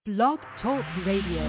Blog Talk Radio.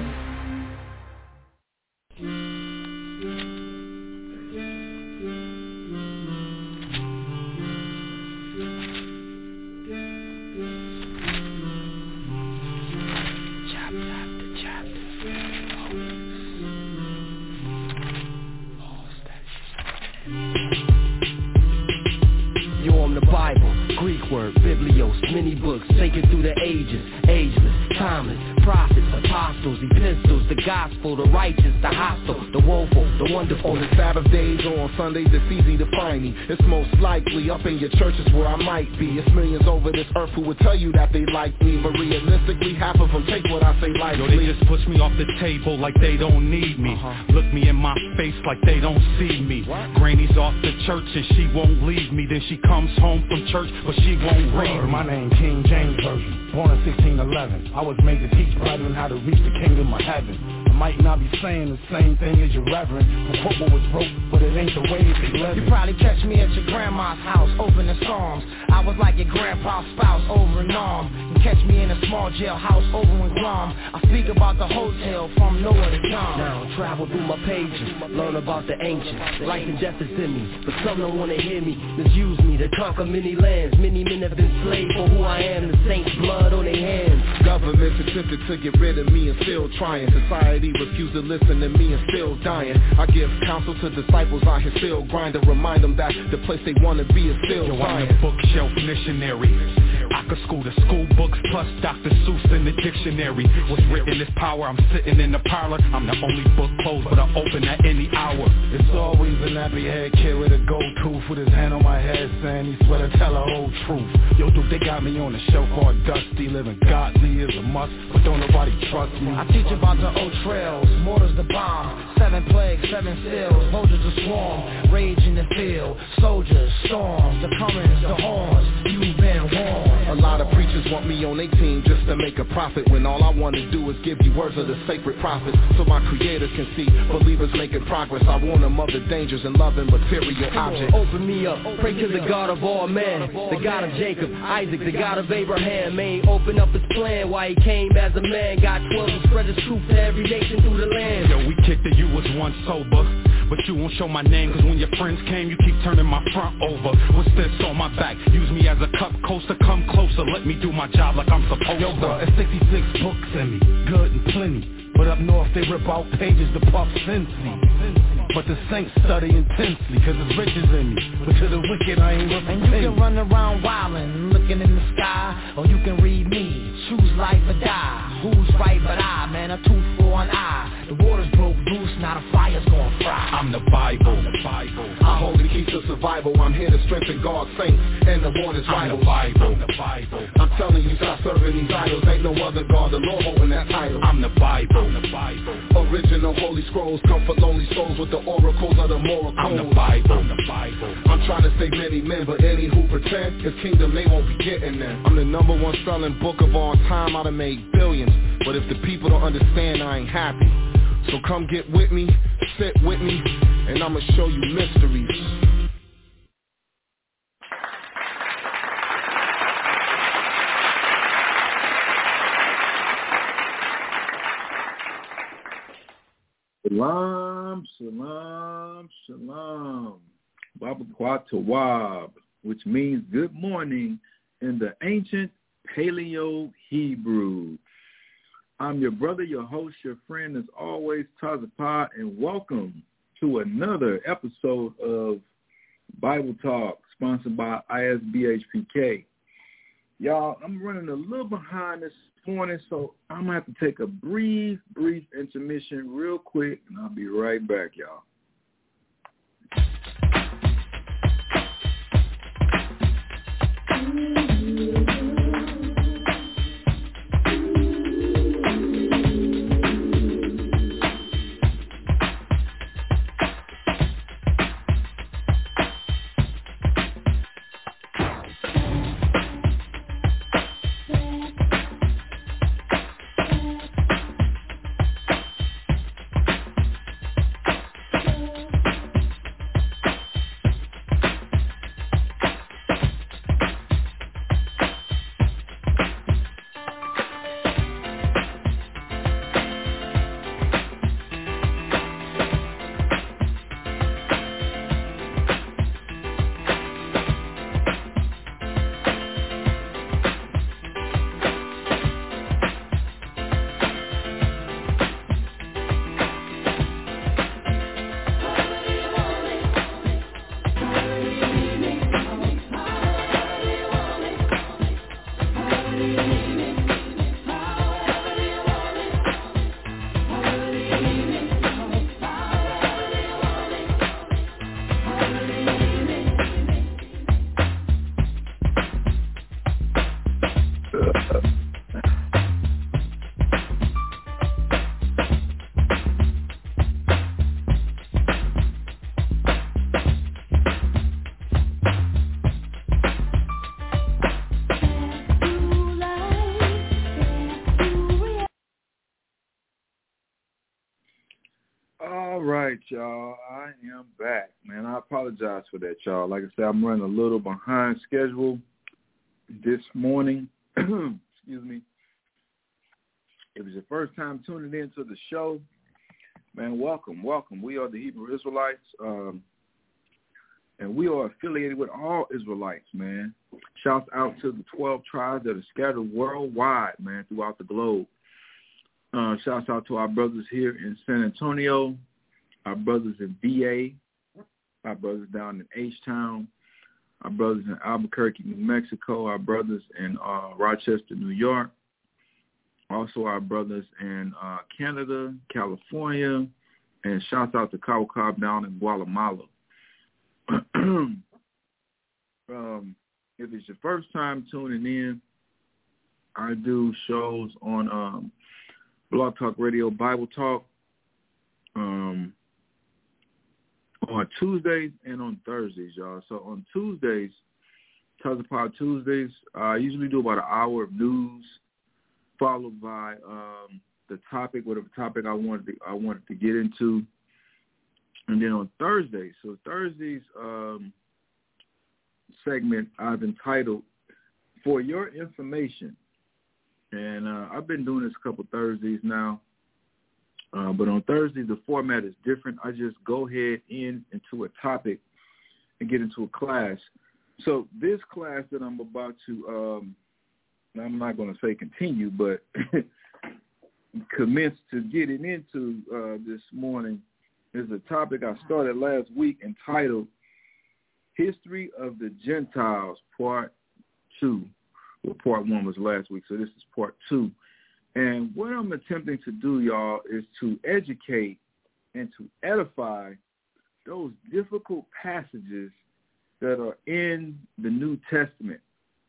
Many books taken through the ages, ageless, timeless, prophets, apostles, epistles, the gospel, the righteous, the hostile, the woeful, the wonderful. On the Sabbath days or on Sundays, it's easy to find me. It's most likely up in your churches where I might be. It's millions over this earth who would tell you that they like me, but realistically, half of them take what I say lightly. Yo, they just push me off the table like they don't need me. Look me in my face like they don't see me. Granny's off the church and she won't leave me. Then she comes home from church, but she won't read me. My name King James Version, born in 1611. I was made to teach brethren how to reach the kingdom of heaven. I might not be saying the same thing as your reverend. The quote what was wrote, but it ain't the way that they live. You probably catch me at your grandma's house, opening Psalms. I was like your grandpa's spouse over in Nam. You catch me in a small jailhouse over in Guam. I speak about the hotel from nowhere to come. Now travel through my pages, learn about the ancients. Life and death is in me, but some don't wanna hear me. Misuse me to conquer many lands. Many men have been slaves for who I am. The saints' blood on their hands. Government attempted to get rid of me and still trying. Society refused to listen to me and still dying. I give counsel to disciples out here still grinding. Remind them that the place they wanna be is still science. I'm the bookshelf missionary. I could school the school books plus Dr. Seuss in the dictionary. What's written is power. I'm sitting in the parlor. I'm the only book closed, but I open at any hour. It's always a nappy head kid with a gold tooth with his hand on my head saying he swear to tell the whole truth. Yo, dude, they got me on a show called Dusty. Living godly is a must, but don't nobody trust me. I teach about the old trails, mortars the bomb, 7 plagues, 7 seals, soldiers to swarm, rage in the field, soldiers, storms, the comings, the horns, you've been warned. A lot of preachers want me on their team just to make a profit, when all I want to do is give you words of the sacred prophets, so my creators can see believers making progress. I warn them of the dangers in loving material objects. Open me up, pray to the God of all men, the God of Jacob, Isaac, the God of Abraham. May open up his plan why he came as a man. Got 12 and spread his truth to every nation through the land. Yo, we kicked it, you was once sober, but you won't show my name, cause when your friends came, you keep turning my front over. What's this on my back? Use me as a cup coaster, come closer, let me do my job like I'm supposed to. Yo, bro, it's 66 books in me, good and plenty, but up north they rip out pages to puff Cincy. But the saints study intensely, cause it's riches in me, but to the wicked I ain't worth a penny. And you can run around wildin', looking in the sky, or you can read me, choose life or die. Who's right but I, man, a tooth for an eye. The waters broke loose, now the fire's gonna fry. I'm the Bible. I hold the keys to survival. I'm here to strengthen God's saints and the waters I'm vital. the Bible. I'm telling you, stop serving these idols. Ain't no other God, the Lord holding that title. I'm the Bible. Original holy scrolls, comfort lonely souls with the oracles of the moral codes. I'm the Bible. I'm trying to save many men, but any who pretend his kingdom they won't be getting there. I'm the #1 selling book of all time. I done made billions, but if the people don't understand, I ain't happy. So come get with me, sit with me, and I'ma show you mysteries. Shalom, shalom, shalom. Wabakwa Tawab, which means good morning in the ancient Paleo-Hebrew. I'm your brother, your host, your friend, as always, Tazapah, and welcome to another episode of Bible Talk, sponsored by ISBHPK. Y'all, I'm running a little behind this morning, so I'm going to have to take a brief intermission real quick, and I'll be right back, y'all. right, y'all. I am back, man. I apologize for that, y'all. Like I said, I'm running a little behind schedule this morning. Excuse me. If it's your first time tuning in to the show, man, welcome. We are the Hebrew Israelites, and we are affiliated with all Israelites, man. Shouts out to the 12 tribes that are scattered worldwide, man, throughout the globe. Shouts out to our brothers here in San Antonio, our brothers in VA, our brothers down in H-Town, our brothers in Albuquerque, New Mexico, our brothers in Rochester, New York, also our brothers in Canada, California, and shouts out to Cabo Cobb down in Guatemala. If it's your first time tuning in, I do shows on Blog Talk Radio Bible Talk on Tuesdays and on Thursdays, y'all. So on Tuesdays, Tazapod Tuesdays, I usually do about an hour of news, followed by the topic, whatever topic I wanted to get into, and then on Thursdays. So Thursdays segment I've entitled "For Your Information," and I've been doing this a couple Thursdays now. But on Thursday, the format is different. I just go ahead into a topic and get into a class. So this class that I'm about to, I'm not going to say continue, but commence to getting into this morning is a topic I started last week entitled History of the Gentiles, Part 2. Well, Part 1 was last week, so this is Part 2. And what I'm attempting to do, y'all, is to educate and to edify those difficult passages that are in the New Testament.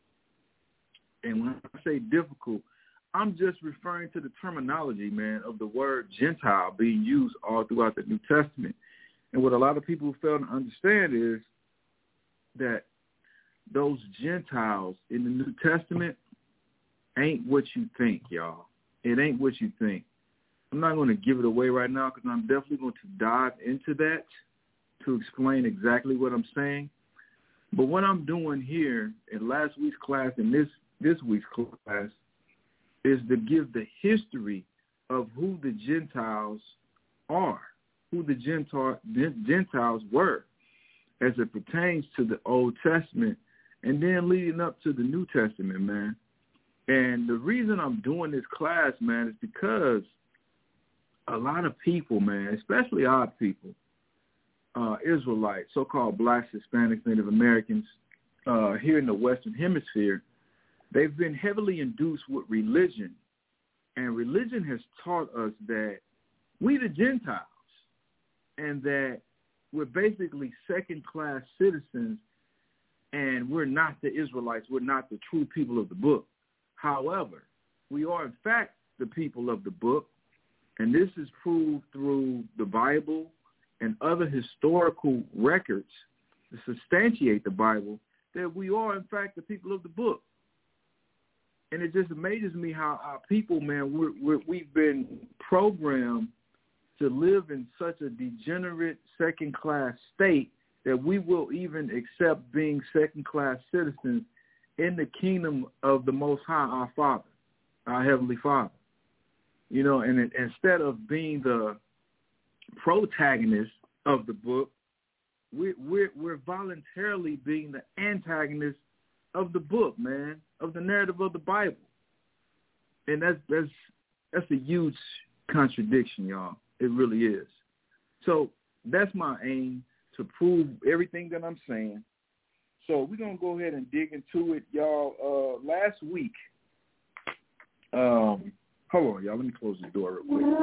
And when I say difficult, I'm just referring to the terminology, man, of the word Gentile being used all throughout the New Testament. And what a lot of people fail to understand is that those Gentiles in the New Testament ain't what you think, y'all. It ain't what you think. I'm not going to give it away right now because I'm definitely going to dive into that to explain exactly what I'm saying. But what I'm doing here in last week's class and this week's class is to give the history of who the Gentiles are, who the Gentiles were as it pertains to the Old Testament and then leading up to the New Testament, man. And the reason I'm doing this class, man, is because a lot of people, man, especially our people, Israelites, so-called blacks, Hispanics, Native Americans, here in the Western Hemisphere, they've been heavily induced with religion. And religion has taught us that we the Gentiles and that we're basically second-class citizens and we're not the Israelites. We're not the true people of the book. However, we are, in fact, the people of the book, and this is proved through the Bible and other historical records to substantiate the Bible that we are, in fact, the people of the book. And it just amazes me how our people, man, we've been programmed to live in such a degenerate second-class state that we will even accept being second-class citizens in the kingdom of the Most High, our Father, our Heavenly Father. You know, and instead of being the protagonist of the book, we're voluntarily being the antagonist of the book, man, of the narrative of the Bible. And that's a huge contradiction, y'all. It really is. So that's my aim, to prove everything that I'm saying. So we're going to go ahead and dig into it, y'all. Last week, hold on, y'all. Let me close the door real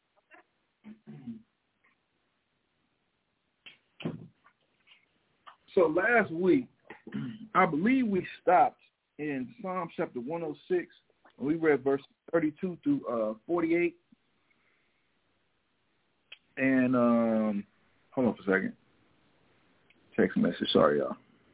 quick. So last week, I believe we stopped in Psalm chapter 106, and we read verses 32 through 48. And hold on for a second. Text message. Sorry, y'all.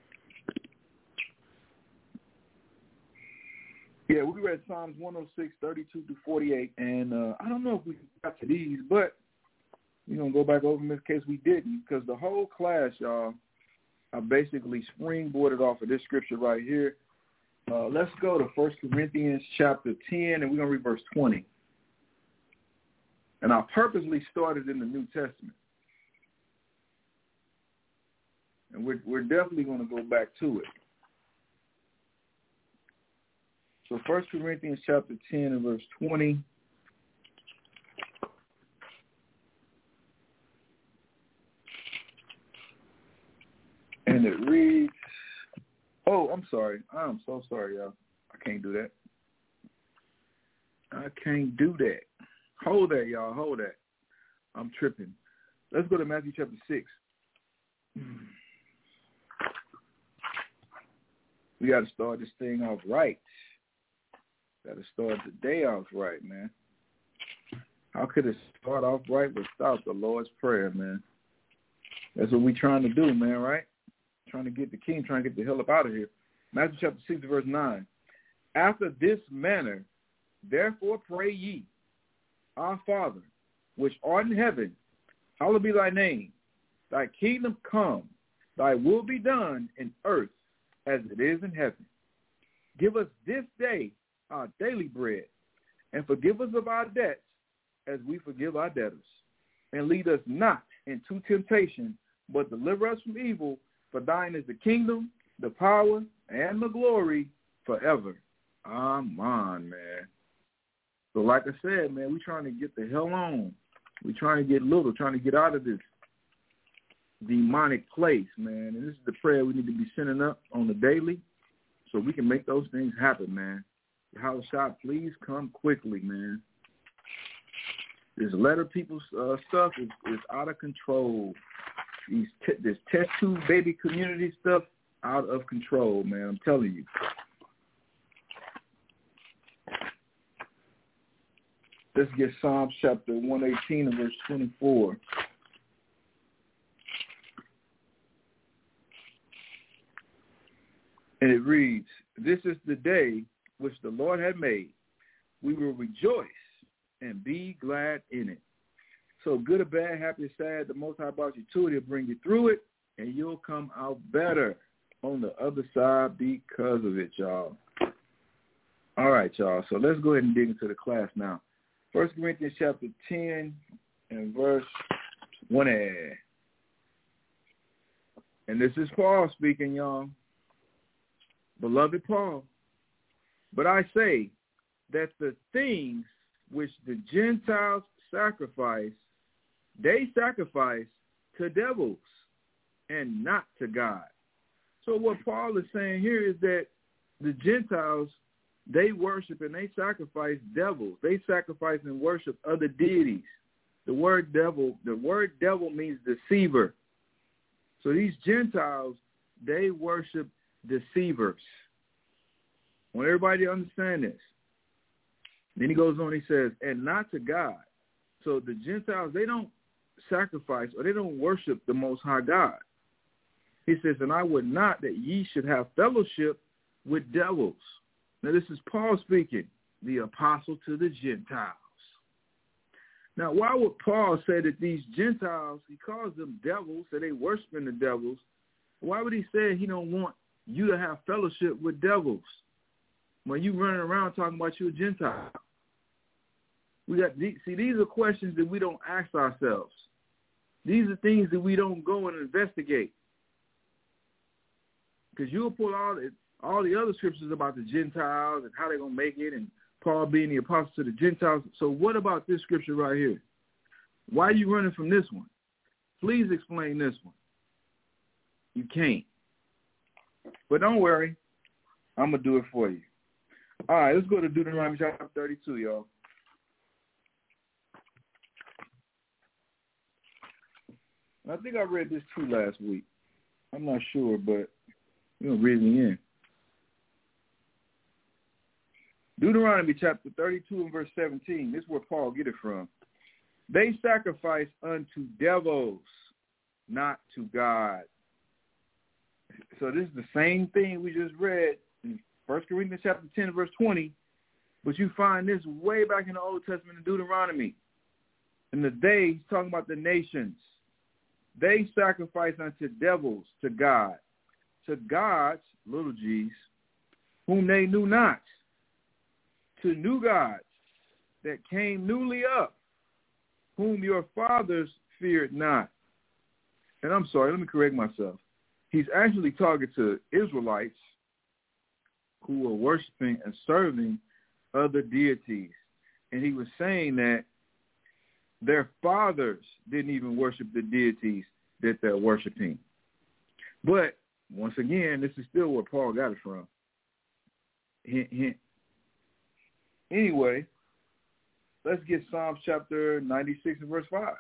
Yeah, we read Psalms 106, 32 through 48, and I don't know if we got to these, but We're going to go back over them in case we didn't, because the whole class, y'all, I basically springboarded off of this scripture right here. Let's go to 1 Corinthians chapter 10, and we're going to read verse 20. And I purposely started in the New Testament. And we're definitely going to go back to it. So 1 Corinthians chapter 10 and verse 20. And it reads, I'm sorry. I'm so sorry, y'all. I can't do that. I can't do that. Hold that, y'all. Hold that. I'm tripping. Let's go to Matthew chapter 6. We got to start this thing off right. Got to start the day off right, man. How could it start off right without the Lord's Prayer, man? That's what we're trying to do, man, right? Trying to get the king, trying to get the hell up out of here. Matthew chapter 6, verse 9. After this manner, therefore pray ye, Our Father, which art in heaven, hallowed be thy name. Thy kingdom come, thy will be done in earth as it is in heaven. Give us this day our daily bread, and forgive us of our debts as we forgive our debtors. And lead us not into temptation, but deliver us from evil. For thine is the kingdom, the power, and the glory forever. Amen, man. So like I said, man, we're trying to get the hell on. We're trying to get little, trying to get out of this demonic place, man. And this is the prayer we need to be sending up on the daily so we can make those things happen, man. House shop, please come quickly, man. This letter people's stuff is out of control. This test tube baby community stuff out of control, man. I'm telling you. Let's get Psalms chapter 118 and verse 24. And it reads, This is the day which the Lord had made. We will rejoice and be glad in it. So good or bad, happy or sad, the Most High brought you to it. He'll bring you through it, and you'll come out better on the other side because of it, y'all. All right, y'all. So let's go ahead and dig into the class now. 1 Corinthians chapter 10 and verse 1. And this is Paul speaking, y'all. Beloved Paul. But I say that the things which the Gentiles sacrifice, they sacrifice to devils and not to God. So what Paul is saying here is that the Gentiles, they worship and they sacrifice devils. They sacrifice and worship other deities. The word devil means deceiver. So these Gentiles, they worship deceivers. I want everybody to understand this. Then he goes on, he says, and not to God. So the Gentiles, they don't sacrifice or they don't worship the Most High God. He says, and I would not that ye should have fellowship with devils. Now this is Paul speaking, the apostle to the Gentiles. Now why would Paul say that these Gentiles, he calls them devils, so they worshiping the devils. Why would he say he don't want you to have fellowship with devils when you running around talking about you a Gentile? These are questions that we don't ask ourselves. These are things that we don't go and investigate. Because you'll pull all the other scriptures about the Gentiles and how they're going to make it and Paul being the apostle to the Gentiles. So what about this scripture right here? Why are you running from this one? Please explain this one. You can't. But don't worry. I'm going to do it for you. All right, let's go to Deuteronomy chapter 32, y'all. I think I read this too last week. I'm not sure, but we're going to read it in. Deuteronomy chapter 32 and verse 17. This is where Paul get it from. They sacrifice unto devils, not to God. So this is the same thing we just read in 1 Corinthians chapter 10 verse 20, but you find this way back in the Old Testament in Deuteronomy. In the day, he's talking about the nations. They sacrifice unto devils to God, to gods, little g's, whom they knew not, to new gods that came newly up, whom your fathers feared not. And I'm sorry, let me correct myself. He's actually talking to Israelites who were worshiping and serving other deities. And he was saying that their fathers didn't even worship the deities that they're worshiping. But once again, this is still where Paul got it from. Hint, hint. Anyway, let's get Psalms chapter 96 and verse 5.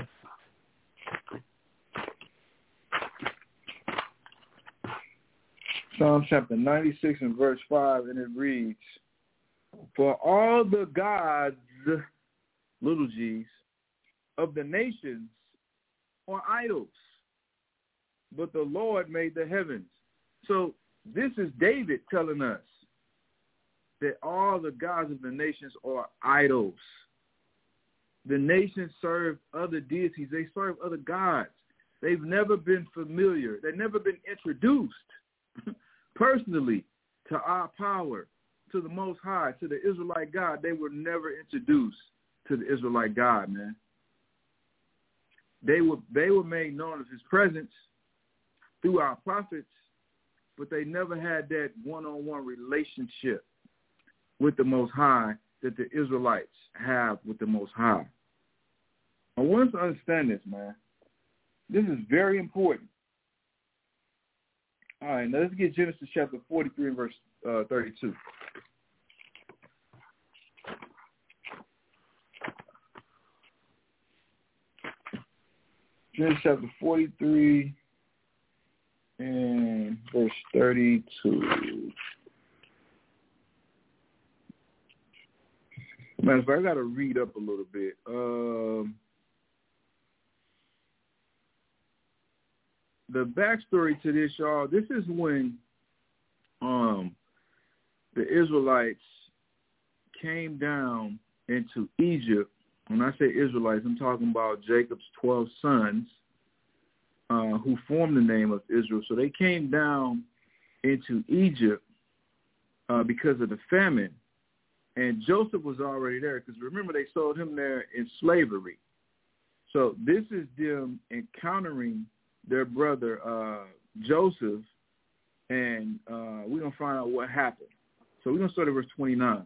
Psalms chapter 96 and verse 5, and it reads, for all the gods, little g's, of the nations are idols, but the Lord made the heavens. So this is David telling us that all the gods of the nations are idols. The nations serve other deities. They serve other gods. They've never been familiar. They've never been introduced personally to our power, to the Most High, to the Israelite God. They were never introduced to the Israelite God, man. They were made known of his presence through our prophets, but they never had that one-on-one relationship with the Most High that the Israelites have with the Most High. I want us to understand this, man. This is very important. All right, now let's get Genesis chapter 43 and verse 32. Genesis chapter 43 and verse 32. Matter of fact, I got to read up a little bit. The backstory to this, y'all, this is when the Israelites came down into Egypt. When I say Israelites, I'm talking about Jacob's 12 sons who formed the name of Israel. So they came down into Egypt because of the famine. And Joseph was already there because, remember, they sold him there in slavery. So this is them encountering their brother Joseph, and we're going to find out what happened. So we're going to start at verse 29.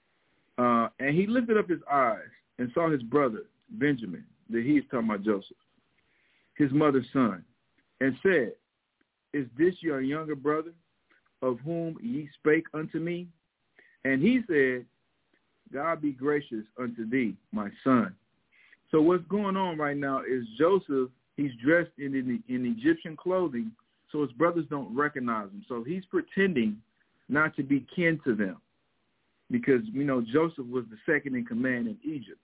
And he lifted up his eyes and saw his brother, Benjamin, that he's talking about Joseph, his mother's son, and said, is this your younger brother, of whom ye spake unto me? And he said, God be gracious unto thee, my son. So what's going on right now is Joseph, he's dressed in Egyptian clothing, so his brothers don't recognize him. So he's pretending not to be kin to them because, you know, Joseph was the second in command in Egypt.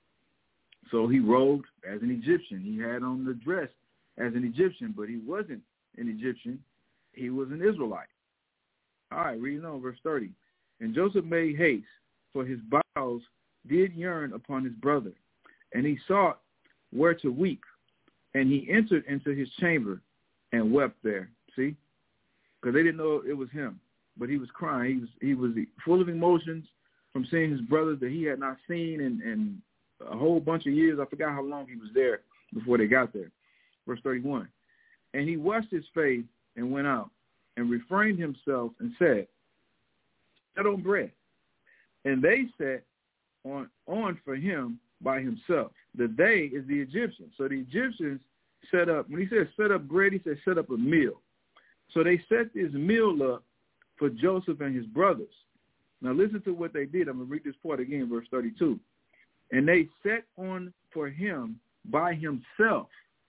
So he robed as an Egyptian. He had on the dress as an Egyptian, but he wasn't an Egyptian. He was an Israelite. All right, reading on verse 30. And Joseph made haste, for his bowels did yearn upon his brother, and he sought where to weep. And he entered into his chamber and wept there. See? Because they didn't know it was him, but he was crying. He was full of emotions from seeing his brother that he had not seen in a whole bunch of years. I forgot how long he was there before they got there. Verse 31. And he washed his face and went out and refrained himself and said, set on bread. And they set on for him by himself. The they is the Egyptians. So the Egyptians set up, when he said set up bread, he said set up a meal. So they set this meal up for Joseph and his brothers. Now listen to what they did. I'm going to read this part again, verse 32. And they set on for him by himself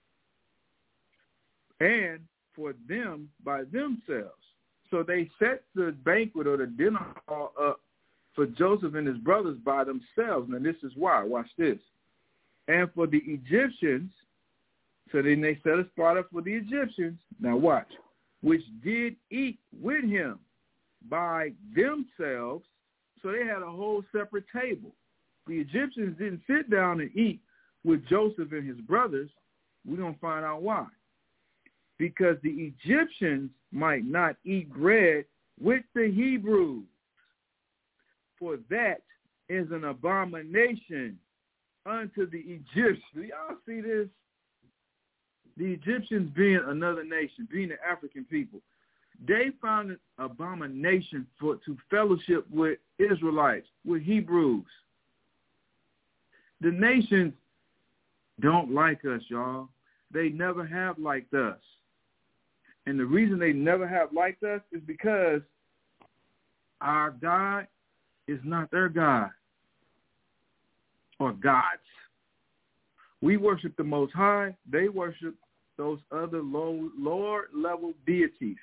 and for them by themselves. So they set the banquet or the dinner hall up for Joseph and his brothers by themselves. Now this is why. Watch this. And for the Egyptians, so then they set a spot up for the Egyptians. Now watch. Which did eat with him by themselves. So they had a whole separate table. The Egyptians didn't sit down and eat with Joseph and his brothers, we're going to find out why. Because the Egyptians might not eat bread with the Hebrews, for that is an abomination unto the Egyptians. Do y'all see this? The Egyptians being another nation, being the African people, they found an abomination to fellowship with Israelites, with Hebrews. The nations don't like us, y'all. They never have liked us. And the reason they never have liked us is because our God is not their God or gods. We worship the Most High. They worship those other lower level deities.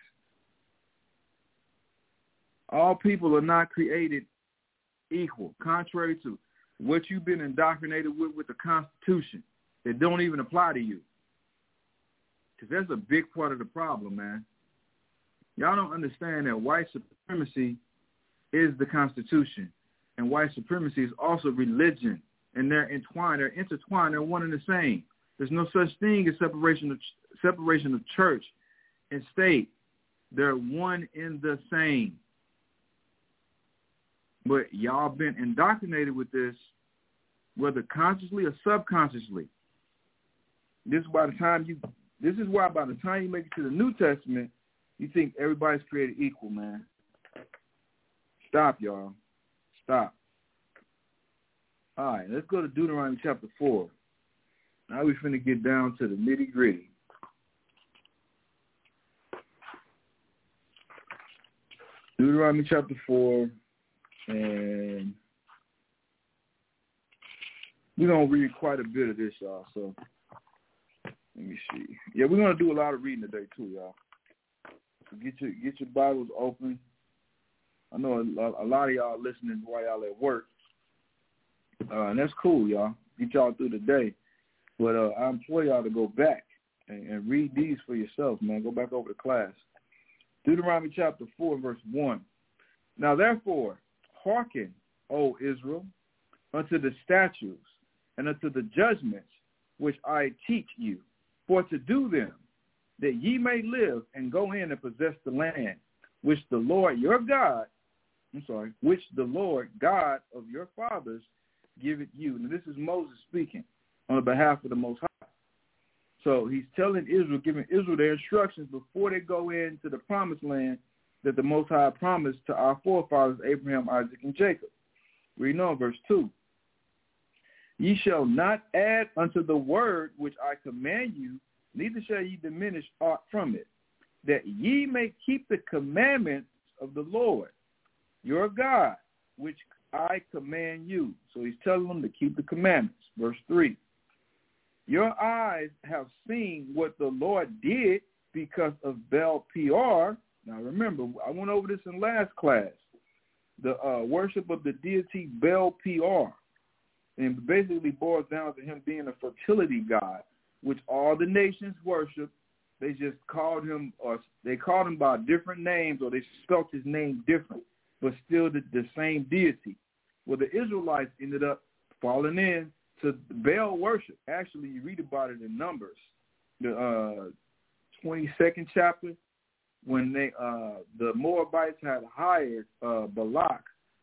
All people are not created equal, contrary to what you've been indoctrinated with the Constitution. It don't even apply to you. Because that's a big part of the problem, man. Y'all don't understand that white supremacy is the Constitution. And white supremacy is also religion. And they're entwined, they're intertwined, they're one and the same. There's no such thing as separation of church and state. They're one in the same. But y'all been indoctrinated with this, whether consciously or subconsciously. This is why by the time you make it to the New Testament, you think everybody's created equal, man. Stop, y'all. Stop. All right, let's go to Deuteronomy chapter 4. Now we're finna get down to the nitty-gritty. Deuteronomy chapter 4, and we're going to read quite a bit of this, y'all, so let me see. Yeah, we're going to do a lot of reading today, too, y'all. So get your Bibles open. I know a lot of y'all listening while y'all at work, and that's cool, y'all. Get y'all through the day. But I implore y'all to go back and read these for yourself, man. Go back over the class. Deuteronomy chapter 4, verse 1. Now, therefore, hearken, O Israel, unto the statutes and unto the judgments which I teach you, for to do them, that ye may live and go in and possess the land, which the Lord God of your fathers giveth you. Now, this is Moses speaking on behalf of the Most High. So he's telling Israel, giving Israel their instructions before they go into the promised land that the Most High promised to our forefathers, Abraham, Isaac, and Jacob. Read on verse 2. Ye shall not add unto the word which I command you, neither shall ye diminish aught from it, that ye may keep the commandments of the Lord, your God, which I command you. So he's telling them to keep the commandments. Verse 3. Your eyes have seen what the Lord did because of Baal Peor. Now remember, I went over this in last class. The worship of the deity Baal Peor. And basically boils down to him being a fertility god, which all the nations worship. They just called him, or they called him by different names, or they spelt his name different, but still the same deity. Well, the Israelites ended up falling in to Baal worship. Actually, you read about it in Numbers, the 22nd chapter, when the Moabites had hired Balak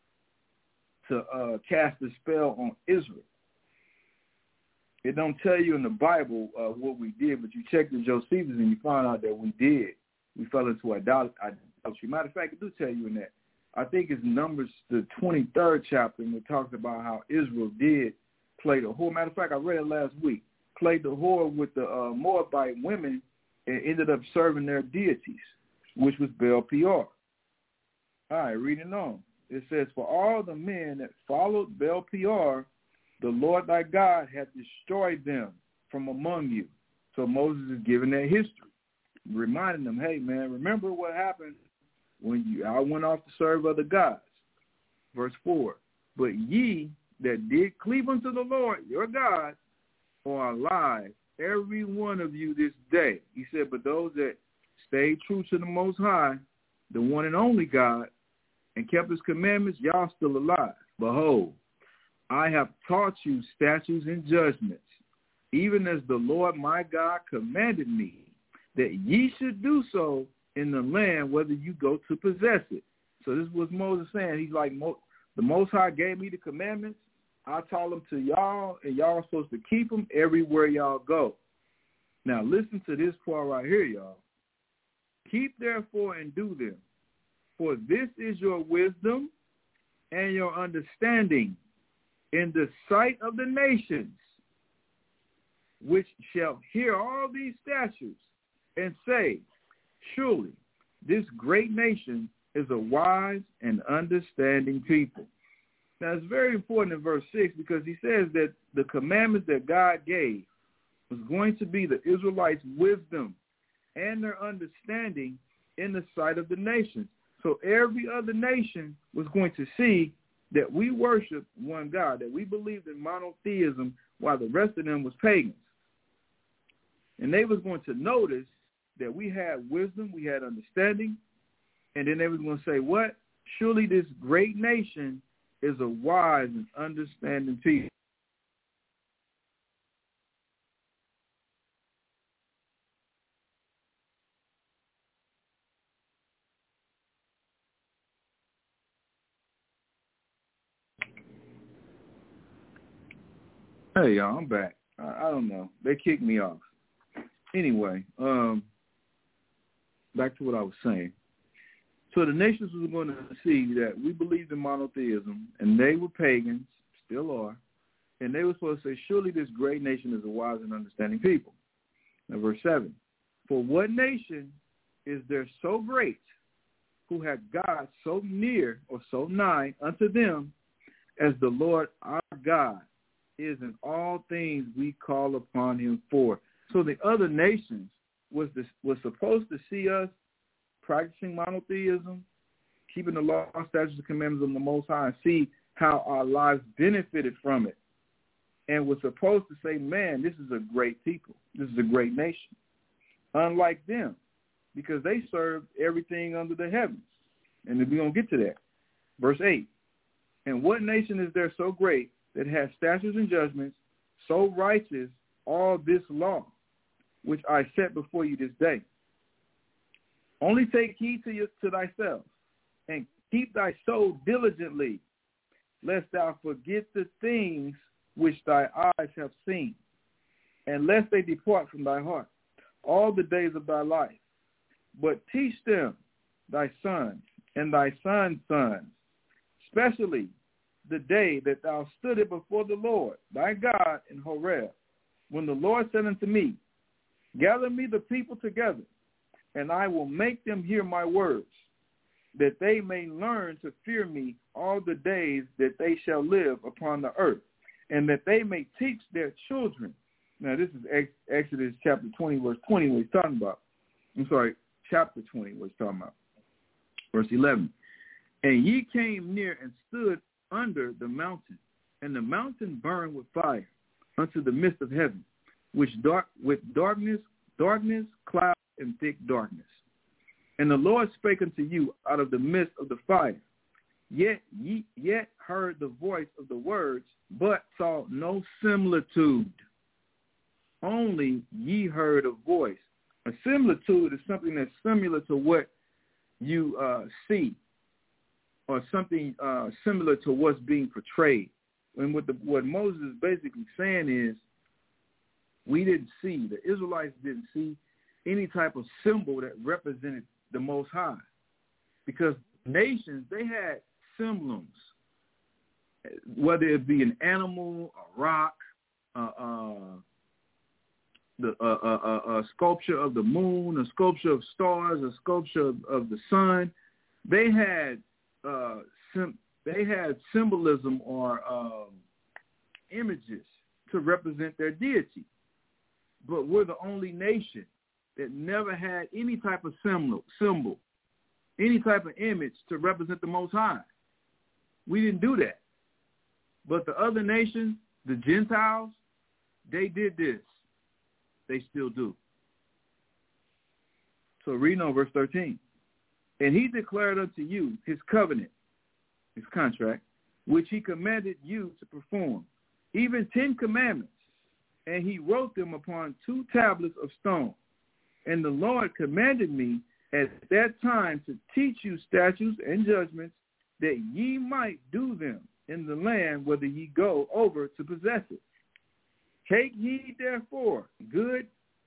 to cast a spell on Israel. It don't tell you in the Bible what we did, but you check the Josephus and you find out that we did. We fell into idolatry. Matter of fact, it do tell you in that. I think it's Numbers, the 23rd chapter, and it talks about how Israel did play the whore. Matter of fact, I read it last week. Played the whore with the Moabite women and ended up serving their deities, which was Baal Peor. All right, reading on. It says, for all the men that followed Baal Peor, the Lord thy God hath destroyed them from among you. So Moses is giving that history, reminding them, hey, man, remember what happened when I went off to serve other gods. Verse 4, but ye that did cleave unto the Lord your God are alive, every one of you this day. He said, but those that stayed true to the Most High, the one and only God, and kept his commandments, y'all still alive. Behold, I have taught you statutes and judgments even as the Lord my God commanded me, that ye should do so in the land whether you go to possess it. So this was Moses saying. He's like, the Most High gave me the commandments. I taught them to y'all, and y'all are supposed to keep them everywhere y'all go. Now listen to this part right here, y'all. Keep therefore and do them, for this is your wisdom and your understanding in the sight of the nations, which shall hear all these statutes and say, surely this great nation is a wise and understanding people. Now, it's very important in verse 6 because he says that the commandments that God gave was going to be the Israelites' wisdom and their understanding in the sight of the nations. So every other nation was going to see that we worship one God, that we believed in monotheism while the rest of them was pagans. And they was going to notice that we had wisdom, we had understanding, and then they was going to say, what? Surely this great nation is a wise and understanding people. Hey, y'all, I'm back. I don't know. They kicked me off. Anyway, back to what I was saying. So the nations were going to see that we believed in monotheism, and they were pagans, still are, and they were supposed to say, surely this great nation is a wise and understanding people. Now, verse 7, for what nation is there so great who had God so near or so nigh unto them as the Lord our God is in all things we call upon him for? So the other nations was supposed to see us practicing monotheism, keeping the law, statutes, and commandments of the Most High, and see how our lives benefited from it. And was supposed to say, man, this is a great people. This is a great nation. Unlike them, because they served everything under the heavens. And we're going to get to that. Verse 8, and what nation is there so great that has statutes and judgments, so righteous all this law, which I set before you this day? Only take heed to thyself, and keep thy soul diligently, lest thou forget the things which thy eyes have seen, and lest they depart from thy heart all the days of thy life. But teach them thy sons and thy sons' sons, especially the day that thou stoodest before the Lord thy God in Horeb, when the Lord said unto me, gather me the people together, and I will make them hear my words, that they may learn to fear me all the days that they shall live upon the earth, and that they may teach their children. Now, this is Exodus chapter 20, verse 20, what he's talking about. I'm sorry, chapter 20, what he's talking about. Verse 11. And ye came near and stood under the mountain, and the mountain burned with fire unto the midst of heaven, with darkness, cloud, and thick darkness. And the Lord spake unto you out of the midst of the fire. Yet ye heard the voice of the words, but saw no similitude. Only ye heard a voice. A similitude is something that's similar to what you see, or something similar to what's being portrayed. And what Moses is basically saying is, we didn't see, the Israelites didn't see any type of symbol that represented the Most High. Because nations, they had symbols, whether it be an animal, a rock, a sculpture of the moon, a sculpture of stars, a sculpture of the sun. They had symbolism or images to represent their deity. But we're the only nation that never had any type of symbol, any type of image to represent the Most High. We didn't do that. But the other nations, the Gentiles, they did this. They still do. So reading on verse 13. And he declared unto you his covenant, his contract, which he commanded you to perform, even 10 commandments, and he wrote them upon 2 tablets of stone. And the Lord commanded me at that time to teach you statutes and judgments, that ye might do them in the land whither ye go over to possess it. Take ye therefore verse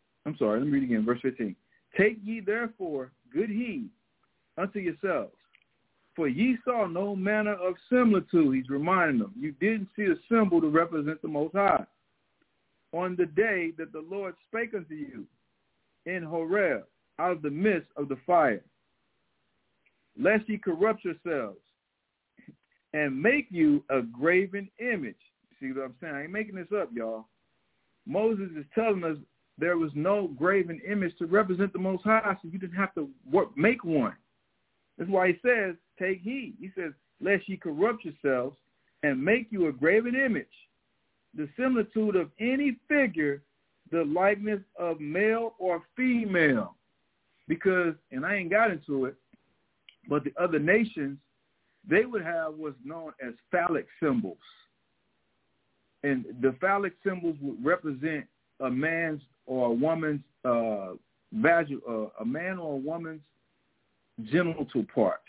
15. Take ye therefore good heed unto yourselves, for ye saw no manner of similitude. He's reminding them. You didn't see a symbol to represent the Most High. On the day that the Lord spake unto you in Horeb, out of the midst of the fire, lest ye corrupt yourselves and make you a graven image. See what I'm saying? I ain't making this up, y'all. Moses is telling us there was no graven image to represent the Most High, so you didn't have to make one. That's why he says, take heed. He says, lest ye corrupt yourselves and make you a graven image, the similitude of any figure, the likeness of male or female. Because, and I ain't got into it, but the other nations, they would have what's known as phallic symbols. And the phallic symbols would represent a man's or a woman's a man or a woman's genital parts.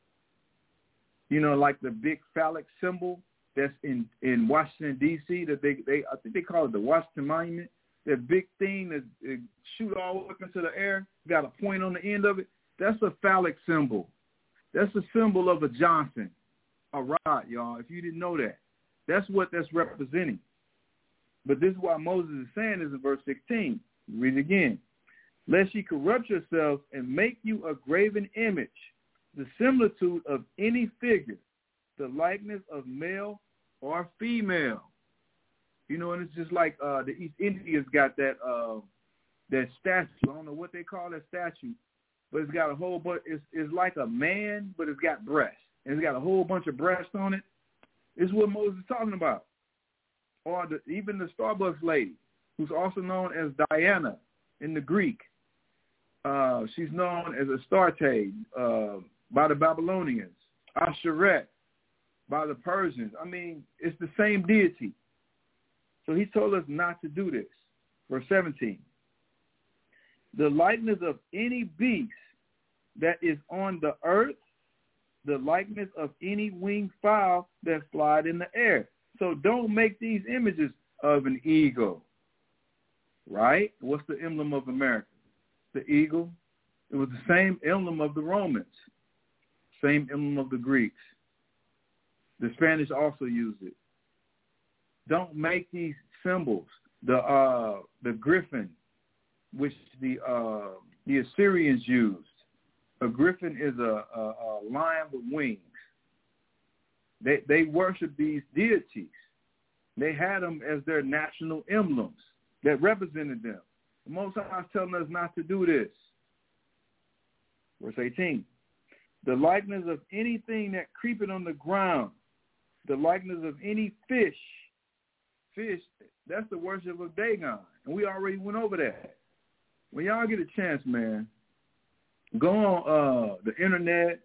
You know, like the big phallic symbol that's in Washington, D.C., that they I think they call it the Washington Monument. That big thing that shoot all up into the air, got a point on the end of it. That's a phallic symbol. That's a symbol of a Johnson, a rod, y'all, if you didn't know that. That's what that's representing. But this is why Moses is saying is in verse 16. Read it again. Lest ye corrupt yourselves and make you a graven image, the similitude of any figure, the likeness of male or female. You know, and it's just like the East Indians got that statue. I don't know what they call that statue, but it's got a whole bunch. It's like a man, but it's got breasts, and it's got a whole bunch of breasts on it. It's what Moses is talking about. Or even the Starbucks lady, who's also known as Diana in the Greek. She's known as Astarte by the Babylonians, Asheret by the Persians. I mean, it's the same deity. So he told us not to do this. Verse 17. The likeness of any beast that is on the earth, the likeness of any winged fowl that flies in the air. So don't make these images of an eagle, right? What's the emblem of America? The eagle. It was the same emblem of the Romans, same emblem of the Greeks. The Spanish also used it. Don't make these symbols. The griffin, which the Assyrians used. A griffin is a lion with wings. They worship these deities. They had them as their national emblems that represented them. The Most High is telling us not to do this. Verse 18. The likeness of anything that creepeth on the ground, the likeness of any fish. Fish, that's the worship of Dagon. And we already went over that. When y'all get a chance, man, go on the internet,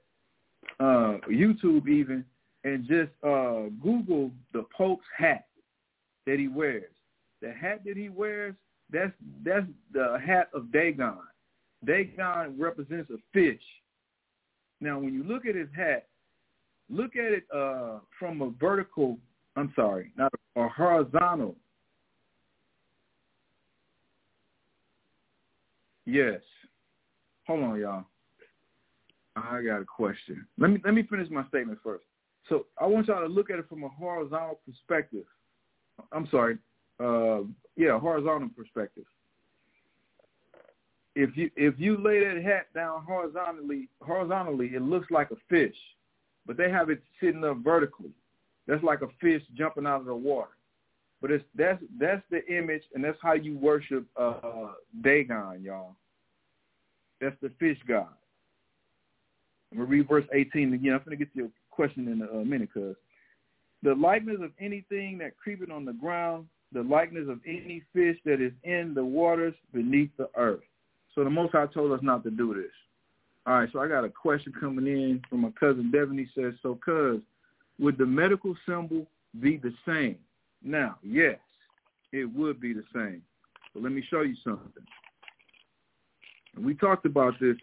YouTube even, and just Google the Pope's hat that he wears. The hat that he wears, that's the hat of Dagon. Dagon represents a fish. Now, when you look at his hat, look at it from a vertical, not a horizontal. Yes. Hold on, y'all. I got a question. Let me finish my statement first. So I want y'all to look at it from a horizontal perspective. Horizontal perspective. If you lay that hat down horizontally, it looks like a fish, but they have it sitting up vertically. That's like a fish jumping out of the water. But that's the image, and that's how you worship Dagon, y'all. That's the fish god. I'm going to read verse 18 again. I'm going to get to your question in a minute, cuz. The likeness of anything that creepeth on the ground, the likeness of any fish that is in the waters beneath the earth. So the Most High told us not to do this. All right, so I got a question coming in from my cousin Devin. He says, so cuz, would the medical symbol be the same? Now, yes. it would be the same. But let me show you something. And we talked about this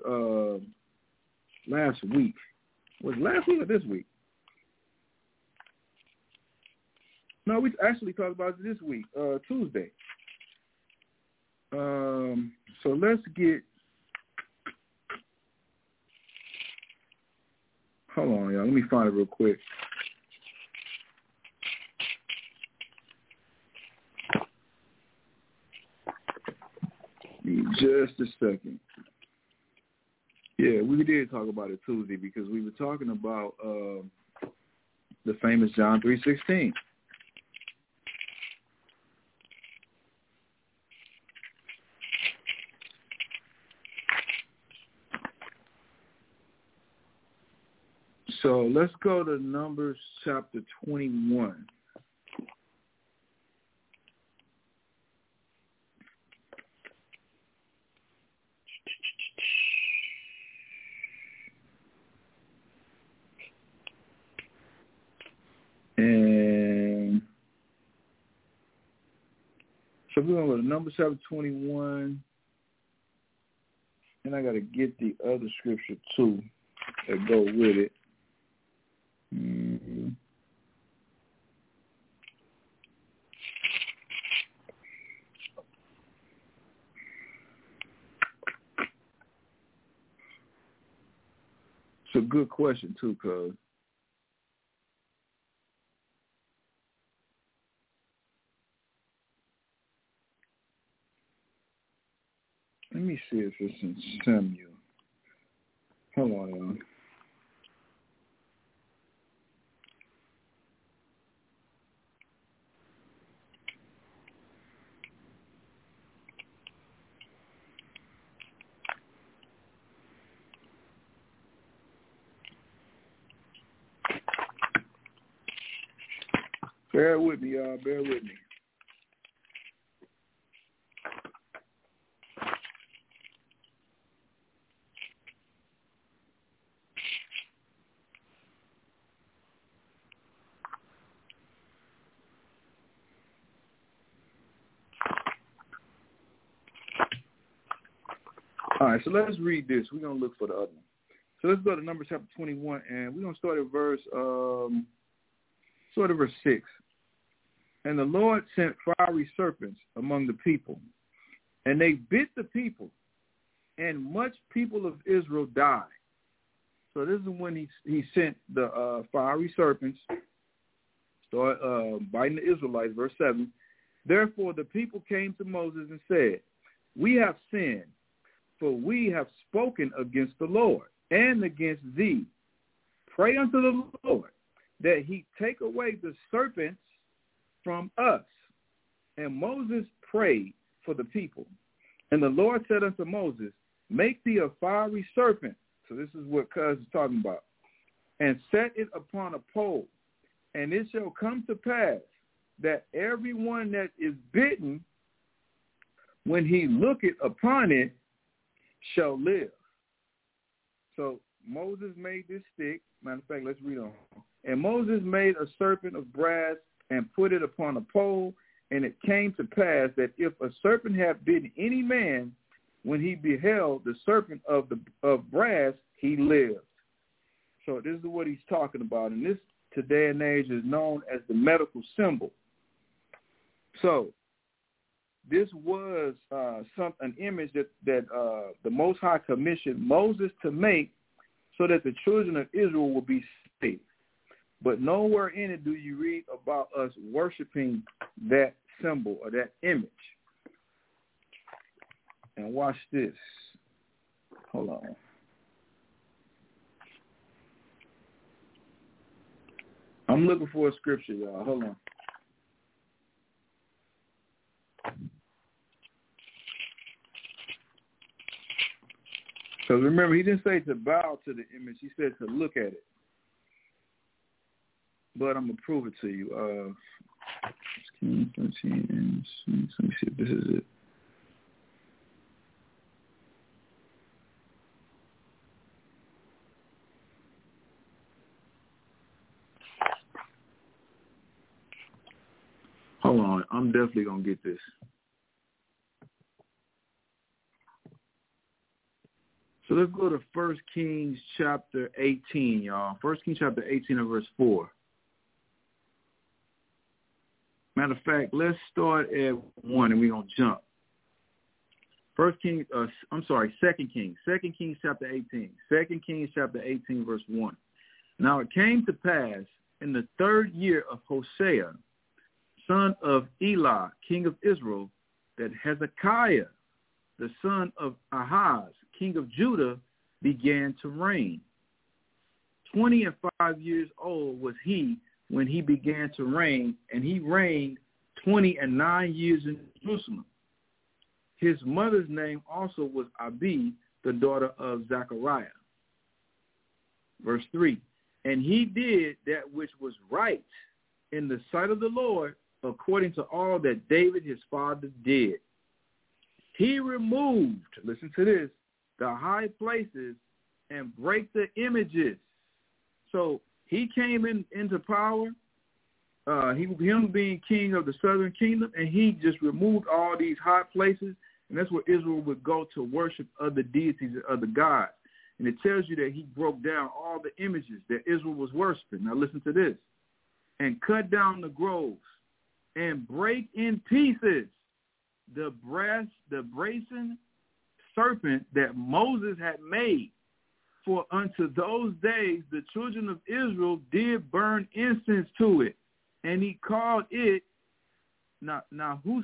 last week. Was it last week or this week? No, we actually talked about it this week, Tuesday. So let's get. Hold on, y'all. Let me find it real quick. Just a second. Yeah, we did talk about it Tuesday because we were talking about the famous John 3:16. So let's go to Numbers chapter 21. And so we're going to go to Numbers chapter 21. And I got to get the other scripture too that go with it. Mm-hmm. It's a good question too, cuz. Let me see if it's in Samuel. Hold on, y'all. Bear with me, y'all. Bear with me. All right, so let's read this. We're going to look for the other one. So let's go to Numbers chapter 21, and we're going to start at verse 6. And the Lord sent fiery serpents among the people, and they bit the people, and much people of Israel died. So this is when he sent the fiery serpents, start biting the Israelites, verse 7. Therefore the people came to Moses and said, we have sinned, for we have spoken against the Lord and against thee. Pray unto the Lord that he take away the serpents from us. And Moses prayed for the people. And the Lord said unto Moses, make thee a fiery serpent. So this is what Cuz is talking about. And set it upon a pole. And it shall come to pass that everyone that is bitten, when he looketh upon it, shall live. So Moses made this stick. Matter of fact, let's read on. And Moses made a serpent of brass and put it upon a pole, and it came to pass that if a serpent had bitten any man, when he beheld the serpent of brass, he lived. So this is what he's talking about, and this today and age is known as the medical symbol. So this was an image that the Most High commissioned Moses to make so that the children of Israel will be saved. But nowhere in it do you read about us worshiping that symbol or that image. And watch this. Hold on. I'm looking for a scripture, y'all. Hold on. Because remember, he didn't say to bow to the image. He said to look at it. But I'm going to prove it to you. 13, let me see if this is it. Hold on. I'm I'm definitely going to get this. So let's go to 1 Kings chapter 18, y'all. 1 Kings chapter 18 and verse 4. Matter of fact, let's start at 1 and we're going to jump. 2 Kings chapter 18. 2 Kings chapter 18, verse 1. Now it came to pass in the 3rd year of Hosea, son of Elah, king of Israel, that Hezekiah, the son of Ahaz, king of Judah, began to reign. 25 years old was he when he began to reign, and he reigned 29 years in Jerusalem. His mother's name also was Abi, the daughter of Zechariah. Verse 3, and he did that which was right in the sight of the Lord, according to all that David his father did. He removed, listen to this, the high places and break the images. So he came into power, him being king of the southern kingdom, and he just removed all these high places, and that's where Israel would go to worship other deities and other gods. And it tells you that he broke down all the images that Israel was worshiping. Now listen to this. And cut down the groves and break in pieces the brazen serpent that Moses had made. For unto those days the children of Israel did burn incense to it. And he called it Nahustan.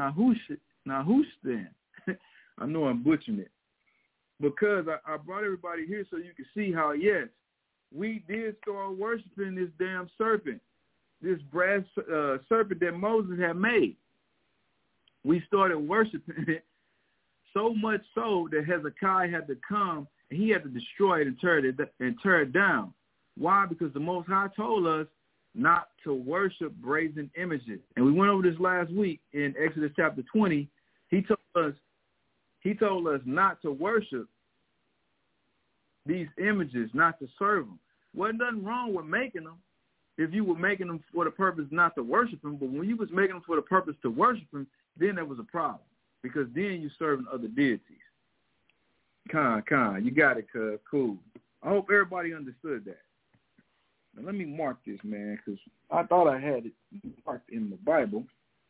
I know I'm butchering it. Because I brought everybody here so you can see how, yes, we did start worshiping this damn serpent, this brass serpent that Moses had made. We started worshiping it so much so that Hezekiah had to come and he had to destroy it and tear it down. Why? Because the Most High told us not to worship brazen images. And we went over this last week in Exodus chapter 20. He told us not to worship these images, not to serve them. Wasn't nothing wrong with making them if you were making them for the purpose not to worship them. But when you was making them for the purpose to worship them, then there was a problem, because then you're serving other deities. You got it, cuz. Cool. I hope everybody understood that. Now, let me mark this, man, because I thought I had it marked in the Bible.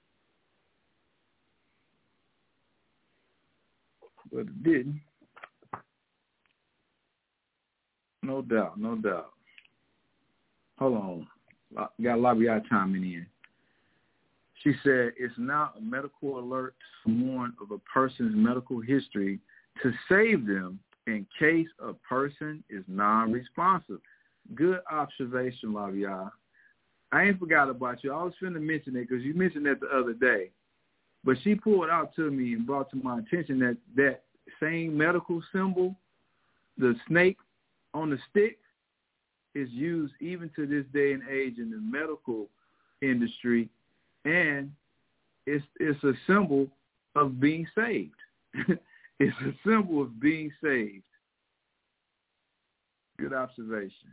But it didn't. No doubt. Hold on. Got a lot of y'all chiming in. She said, it's now a medical alert to warn of a person's medical history to save them in case a person is non-responsive. Good observation, Lavia. I ain't forgot about you. I was finna mention it because you mentioned that the other day. But she pulled out to me and brought to my attention that same medical symbol, the snake on the stick, is used even to this day and age in the medical industry, and it's a symbol of being saved. It's a symbol of being saved. Good observation.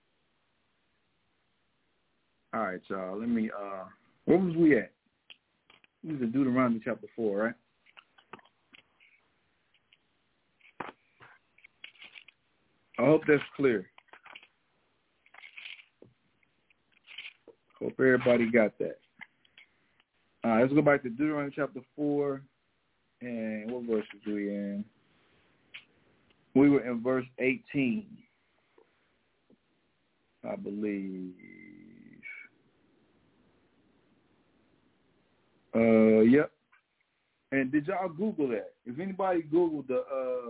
All right, y'all. Let me, where was we at? We was in Deuteronomy chapter 4, right? I hope that's clear. Hope everybody got that. All right, let's go back to Deuteronomy chapter 4. And what verse was we in? We were in verse 18, I believe. Yep. And did y'all Google that? If anybody Googled the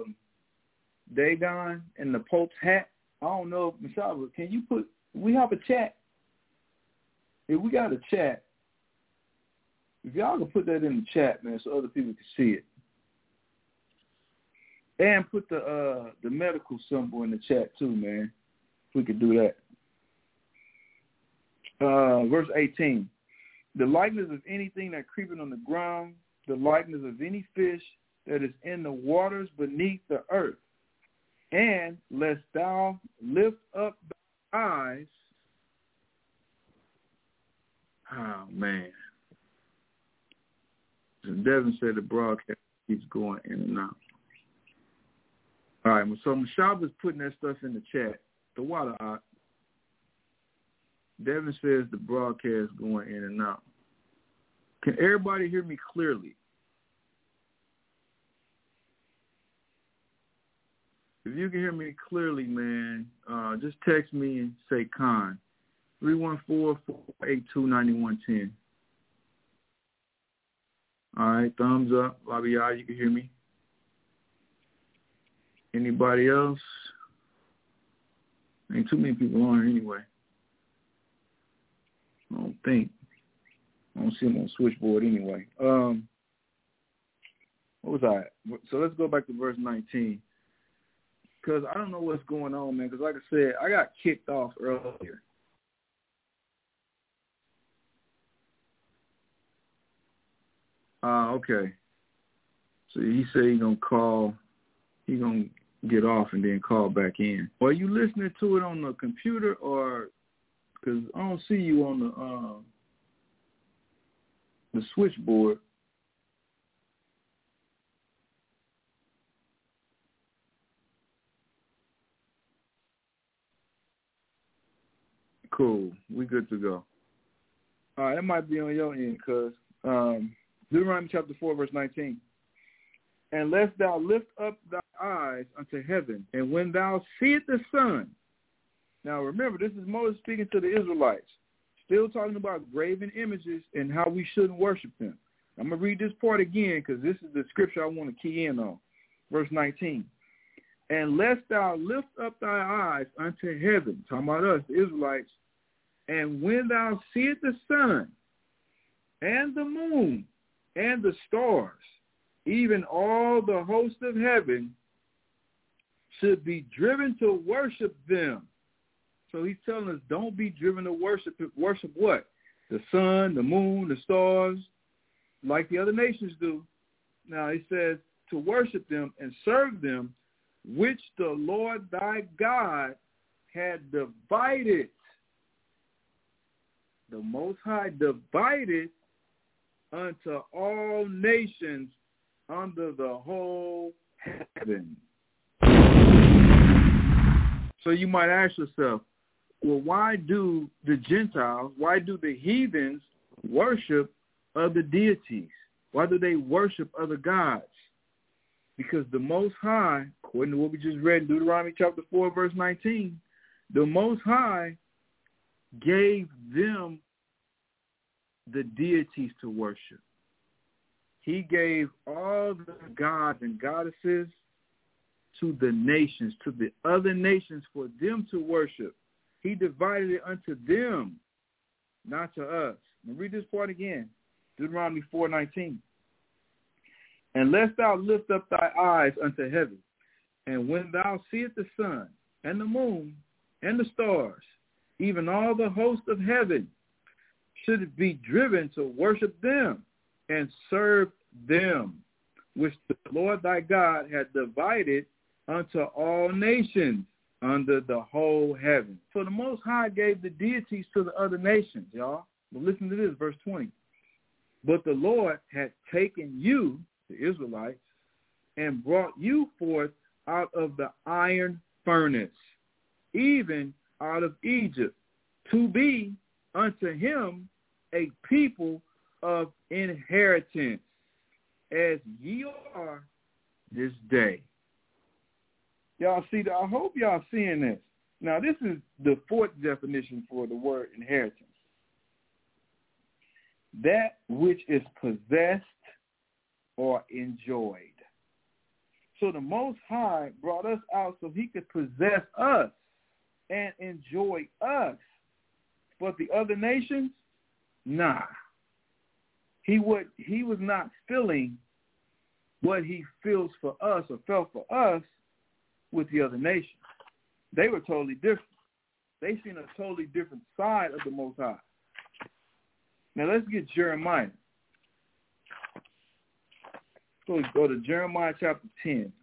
Dagon and the Pope's hat, I don't know, Michelle, can you we have a chat? If we got a chat, if y'all can put that in the chat, man, so other people can see it. And put the medical symbol in the chat too, man. If we could do that. Verse 18. The likeness of anything that creeping on the ground, the likeness of any fish that is in the waters beneath the earth. And lest thou lift up thy eyes. Oh, man. Devin said the broadcast keeps going in and out. All right, so Mashab is putting that stuff in the chat. The water out. Devin says the broadcast going in and out. Can everybody hear me clearly? If you can hear me clearly, man, just text me and say Khan. 314-482-9110. All right, thumbs up. Bobby, you can hear me. Anybody else? Ain't too many people on here anyway. I don't think. I don't see them on switchboard anyway. What was I? So let's go back to verse 19. Because I don't know what's going on, man. Because like I said, I got kicked off earlier. Okay. So he said he's going to call. He's going to get off and then call back in. Or are you listening to it on the computer or because I don't see you on the switchboard. Cool. We good to go. All right, that might be on your end, cuz. Deuteronomy chapter 4, verse 19. And lest thou lift up thy eyes unto heaven, and when thou seest the sun. Now remember, this is Moses speaking to the Israelites, still talking about graven images and how we shouldn't worship them. I'm going to read this part again because this is the scripture I want to key in on. Verse 19. And lest thou lift up thy eyes unto heaven, talking about us, the Israelites, and when thou seest the sun and the moon and the stars, even all the host of heaven should be driven to worship them. So he's telling us don't be driven to worship. Worship what? The sun, the moon, the stars, like the other nations do. Now he says to worship them and serve them, which the Lord thy God had divided. The Most High divided unto all nations under the whole heaven. So you might ask yourself, well, why do the Gentiles, why do the heathens worship other deities? Why do they worship other gods? Because the Most High, according to what we just read in Deuteronomy chapter 4, verse 19, the Most High gave them the deities to worship. He gave all the gods and goddesses to the nations, to the other nations for them to worship. He divided it unto them, not to us. Now read this part again, Deuteronomy 4:19. And lest thou lift up thy eyes unto heaven, and when thou seest the sun and the moon and the stars, even all the host of heaven, should be driven to worship them and serve them, which the Lord thy God had divided unto all nations under the whole heaven. So the Most High gave the deities to the other nations, y'all. But listen to this, verse 20. But the Lord had taken you, the Israelites, and brought you forth out of the iron furnace, even out of Egypt, to be unto him a people of inheritance, as ye are this day. Y'all see that? I hope y'all seeing this. Now, this is the fourth definition for the word inheritance. That which is possessed or enjoyed. So the Most High brought us out so he could possess us and enjoy us. But the other nations, nah. He was not feeling what he feels for us or felt for us with the other nations. They were totally different. They seen a totally different side of the Most High. Now let's get Jeremiah. So we go to Jeremiah chapter 10.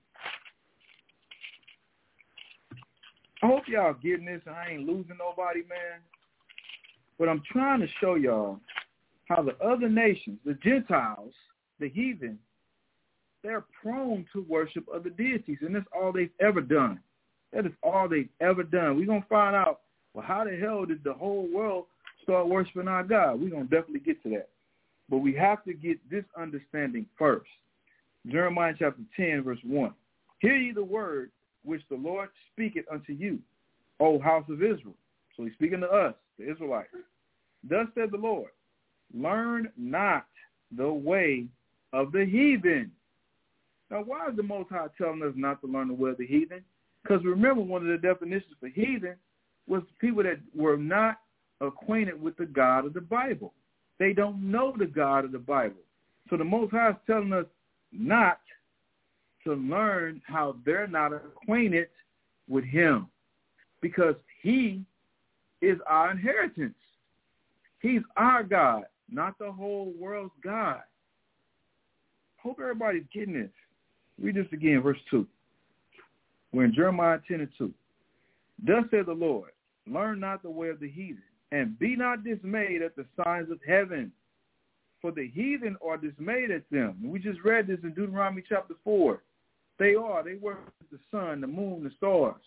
I hope y'all getting this and I ain't losing nobody, man. But I'm trying to show y'all how the other nations, the Gentiles, the heathen, they're prone to worship other deities, and that's all they've ever done. That is all they've ever done. We're going to find out, well, how the hell did the whole world start worshiping our God? We're going to definitely get to that. But we have to get this understanding first. Jeremiah chapter 10, verse 1. Hear ye the word which the Lord speaketh unto you, O house of Israel. So he's speaking to us, the Israelites. Thus said the Lord, learn not the way of the heathen. Now, why is the Most High telling us not to learn the way of the heathen? Because remember, one of the definitions for heathen was people that were not acquainted with the God of the Bible. They don't know the God of the Bible. So the Most High is telling us not to learn how they're not acquainted with him, because he is our inheritance. He's our God, not the whole world's God. Hope everybody's getting this. Read this again, verse 2. We're in Jeremiah 10 and 2. Thus said the Lord, learn not the way of the heathen, and be not dismayed at the signs of heaven, for the heathen are dismayed at them. And we just read this in Deuteronomy chapter 4. They worship the sun, the moon, the stars.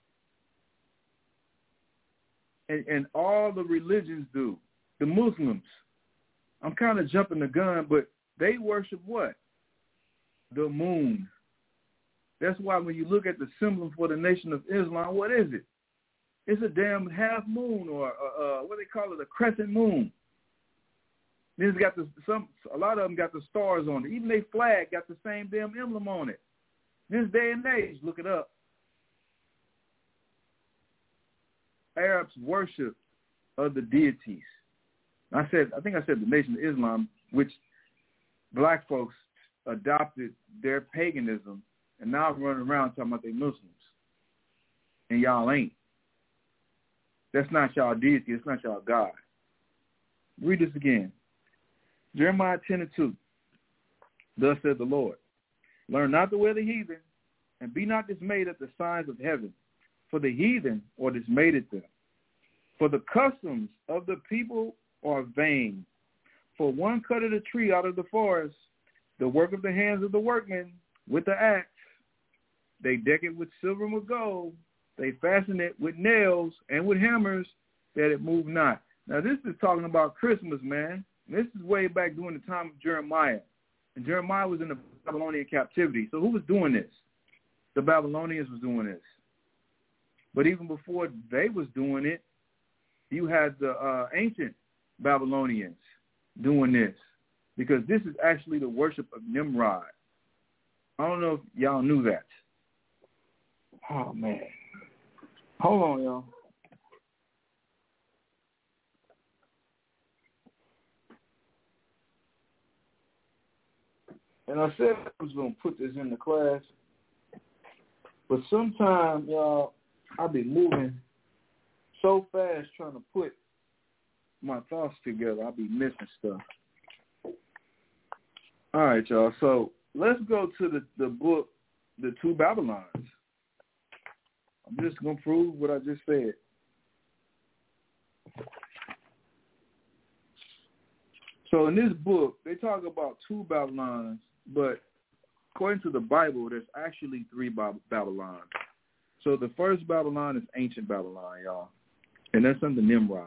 And all the religions do. The Muslims, I'm kind of jumping the gun, but they worship what? The moon. That's why when you look at the symbol for the Nation of Islam, what is it? It's a damn half moon, or what they call it, a crescent moon. Then it's got a lot of them got the stars on it. Even their flag got the same damn emblem on it. This day and age, look it up. Arabs worship other deities. I think I said the Nation of Islam, which black folks adopted their paganism, and now running around talking about they Muslims. And y'all ain't. That's not y'all deity. It's not y'all God. Read this again. Jeremiah 10 and 2. Thus said the Lord, learn not the way of the heathen, and be not dismayed at the signs of heaven, for the heathen are dismayed at them. For the customs of the people are vain. For one cutteth a tree out of the forest, the work of the hands of the workmen, with the axe. They deck it with silver and with gold. They fasten it with nails and with hammers, that it move not. Now, this is talking about Christmas, man. This is way back during the time of Jeremiah. And Jeremiah was in the Babylonian captivity. So who was doing this? The Babylonians was doing this. But even before they was doing it, you had the ancient Babylonians doing this, because this is actually the worship of Nimrod. I don't know if y'all knew that. Oh, man. Hold on, y'all. And I said I was going to put this in the class, but sometimes, y'all, I'll be moving so fast trying to put my thoughts together, I'll be missing stuff. All right, y'all. So let's go to the book, The Two Babylons. I'm just going to prove what I just said. So in this book, they talk about two Babylons, but according to the Bible, there's actually three Babylons. So the first Babylon is ancient Babylon, y'all, and that's under Nimrod.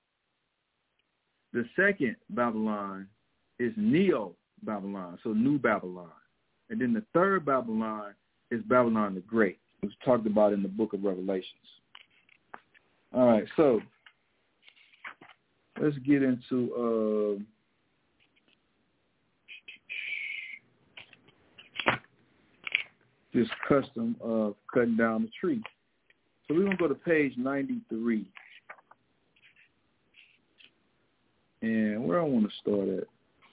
The second Babylon is Neo-Babylon, so New Babylon. And then the third Babylon is Babylon the Great, which is talked about in the book of Revelations. All right, so let's get into this custom of cutting down the tree. So we're going to go to page 93. And where I want to start at?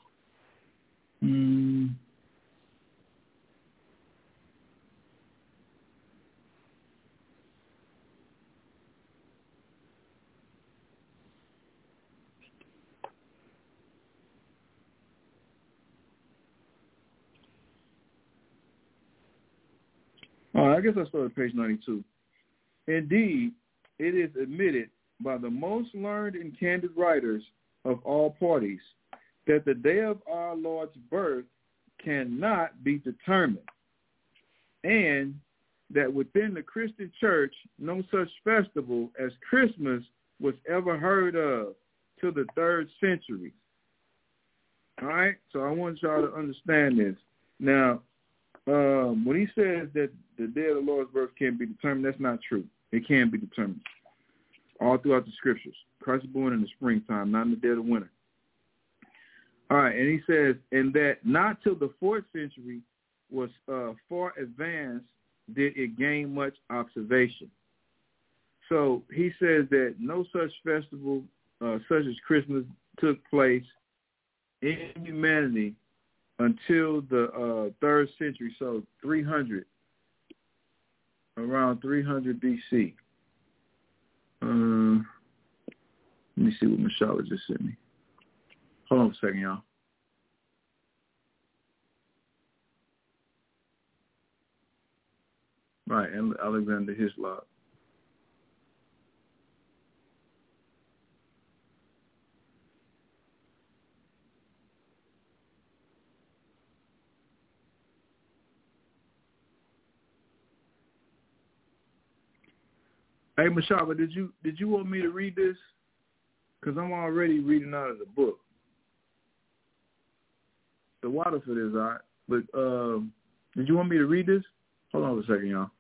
All right, I guess I start at page 92. Indeed, it is admitted by the most learned and candid writers of all parties that the day of our Lord's birth cannot be determined, and that within the Christian church, no such festival as Christmas was ever heard of till the 3rd century. All right? So I want y'all to understand this. Now, when he says that the day of the Lord's birth can't be determined, that's not true. It can be determined. All throughout the scriptures. Christ was born in the springtime, not in the dead of winter. All right, and he says, and that not till the 4th century was far advanced did it gain much observation. So he says that no such festival, such as Christmas, took place in humanity until the 3rd century, so 300, around 300 BC. Let me see what Mashallah just sent me. Hold on a second, y'all. Right, and Alexander Hislop. Hey, Mashaba, did you want me to read this? Because I'm already reading out of the book. The Waterford is all right. But did you want me to read this? Hold on a second, y'all.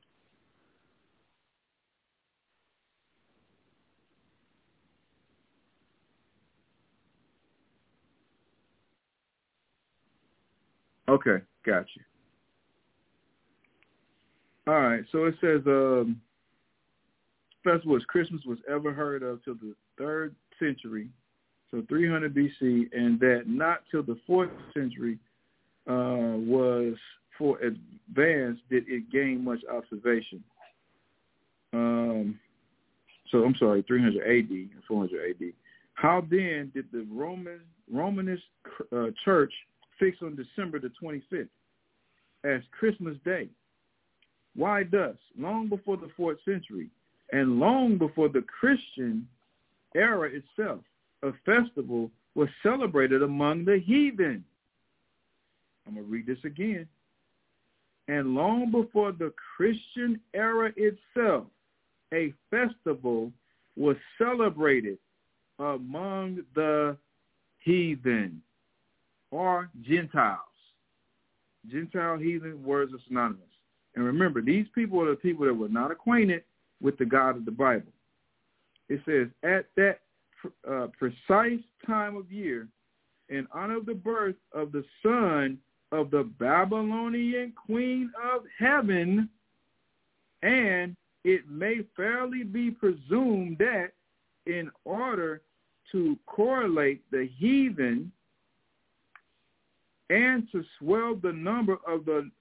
Okay, got you. All right, so it says, festival as Christmas was ever heard of till the 3rd century, so 300 BC, and that not till the 4th century was for advanced did it gain much observation. So I'm sorry, 300 AD and 400 AD. How then did the Romanist church fix on December the 25th as Christmas Day? Why thus? Long before the 4th century and long before the Christian era itself, a festival was celebrated among the heathen. I'm going to read this again. And long before the Christian era itself, a festival was celebrated among the heathen or Gentiles. Gentile, heathen, words are synonymous. And remember, these people are the people that were not acquainted with the God of the Bible. It says, at that precise time of year, in honor of the birth of the son of the Babylonian queen of heaven, and it may fairly be presumed that in order to correlate the heathen and to swell the number of the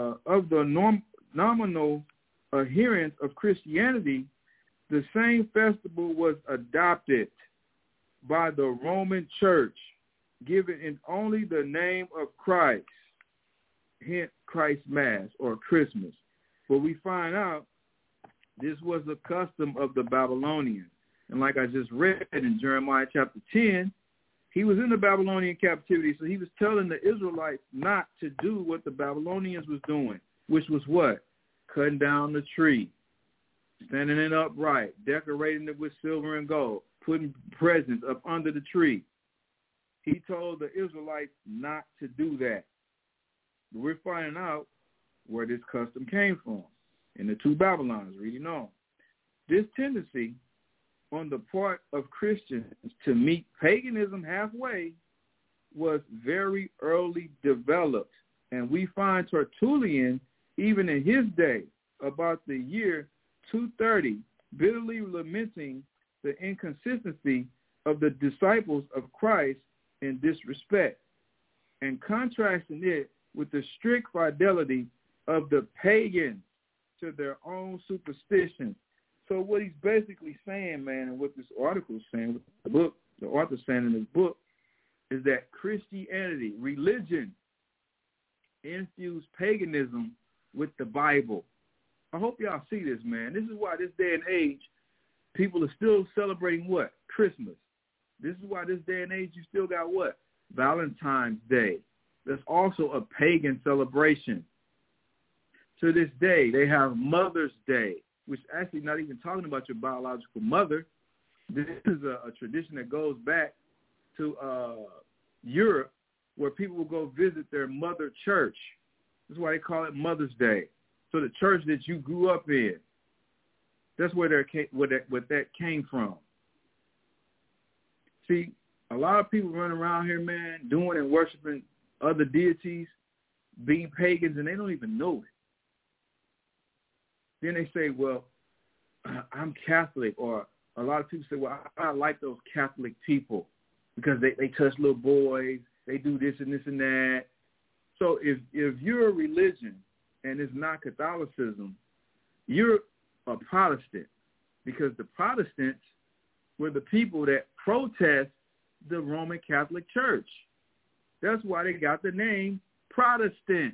nominal adherents of Christianity, the same festival was adopted by the Roman Church, given in only the name of Christ, hence Christ Mass or Christmas. But we find out this was a custom of the Babylonians. And like I just read in Jeremiah chapter 10, he was in the Babylonian captivity, so he was telling the Israelites not to do what the Babylonians was doing, which was what? Cutting down the tree, standing it upright, decorating it with silver and gold, putting presents up under the tree. He told the Israelites not to do that. But we're finding out where this custom came from in the two Babylons, reading on. This tendency on the part of Christians to meet paganism halfway was very early developed. And we find Tertullian, even in his day, about the year 230, bitterly lamenting the inconsistency of the disciples of Christ in this respect, and contrasting it with the strict fidelity of the pagans to their own superstition. So what he's basically saying, man, and what this article is saying, what the book, the author saying in his book, is that Christianity, religion, infused paganism with the Bible. I hope y'all see this, man. This is why this day and age, people are still celebrating what? Christmas. This is why this day and age you still got what? Valentine's Day. that's also a pagan celebration. To this day, they have Mother's Day, which actually not even talking about your biological mother. This is a tradition that goes back to Europe, where people will go visit their mother church. That's why they call it Mother's Day. So the church that you grew up in, that's where that came from. See, a lot of people run around here, man, doing and worshiping other deities, being pagans, and they don't even know it. Then they say, well, I'm Catholic, or a lot of people say, well, I like those Catholic people because they touch little boys, they do this and this and that. So if you're a religion and it's not Catholicism, you're a Protestant, because the Protestants were the people that protest the Roman Catholic Church. That's why they got the name Protestant.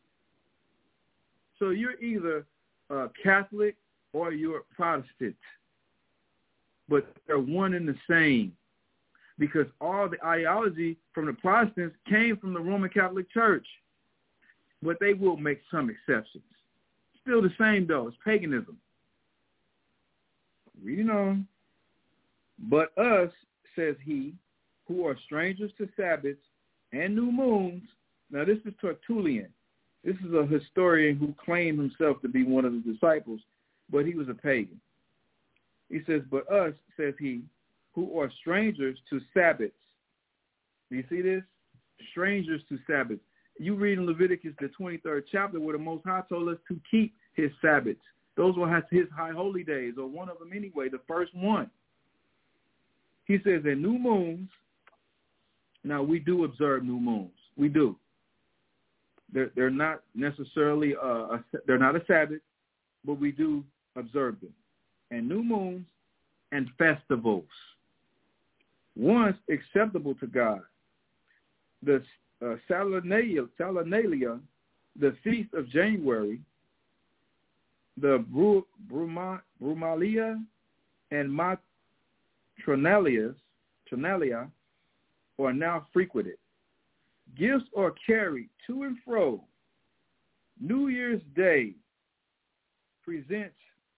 So you're either Catholic or you're Protestant, but they're one and the same, because all the ideology from the Protestants came from the Roman Catholic Church, but they will make some exceptions. Still the same, though. It's paganism. Reading on. But us, says he, who are strangers to Sabbaths and new moons. Now, this is Tertullian. This is a historian who claimed himself to be one of the disciples, but he was a pagan. He says, but us, says he, who are strangers to Sabbaths. Do you see this? Strangers to Sabbaths. You read in Leviticus, the 23rd chapter, where the Most High told us to keep his Sabbaths. Those were his high holy days, or one of them anyway, the first one. He says, in new moons, now we do observe new moons. We do. They're not necessarily, they're not a Sabbath, but we do observe them. And new moons and festivals. Once acceptable to God. The Saturnalia, the feast of January, the Brumalia and Matronalia are now frequented. Gifts are carried to and fro. New Year's Day presents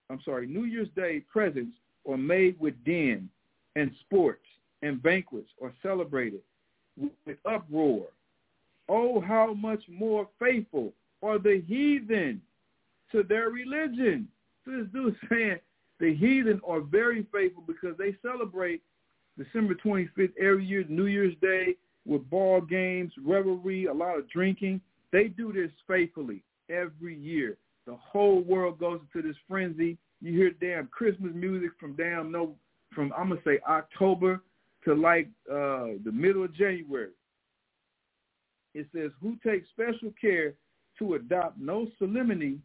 are made with din and sports, and banquets are celebrated with uproar. Oh, how much more faithful are the heathen to their religion. So this dude is saying the heathen are very faithful because they celebrate December 25th every year, New Year's Day, with ball games, revelry, a lot of drinking. They do this faithfully every year. The whole world goes into this frenzy. You hear damn Christmas music from I'm going to say October to like the middle of January. It says, who takes special care to adopt no solemnity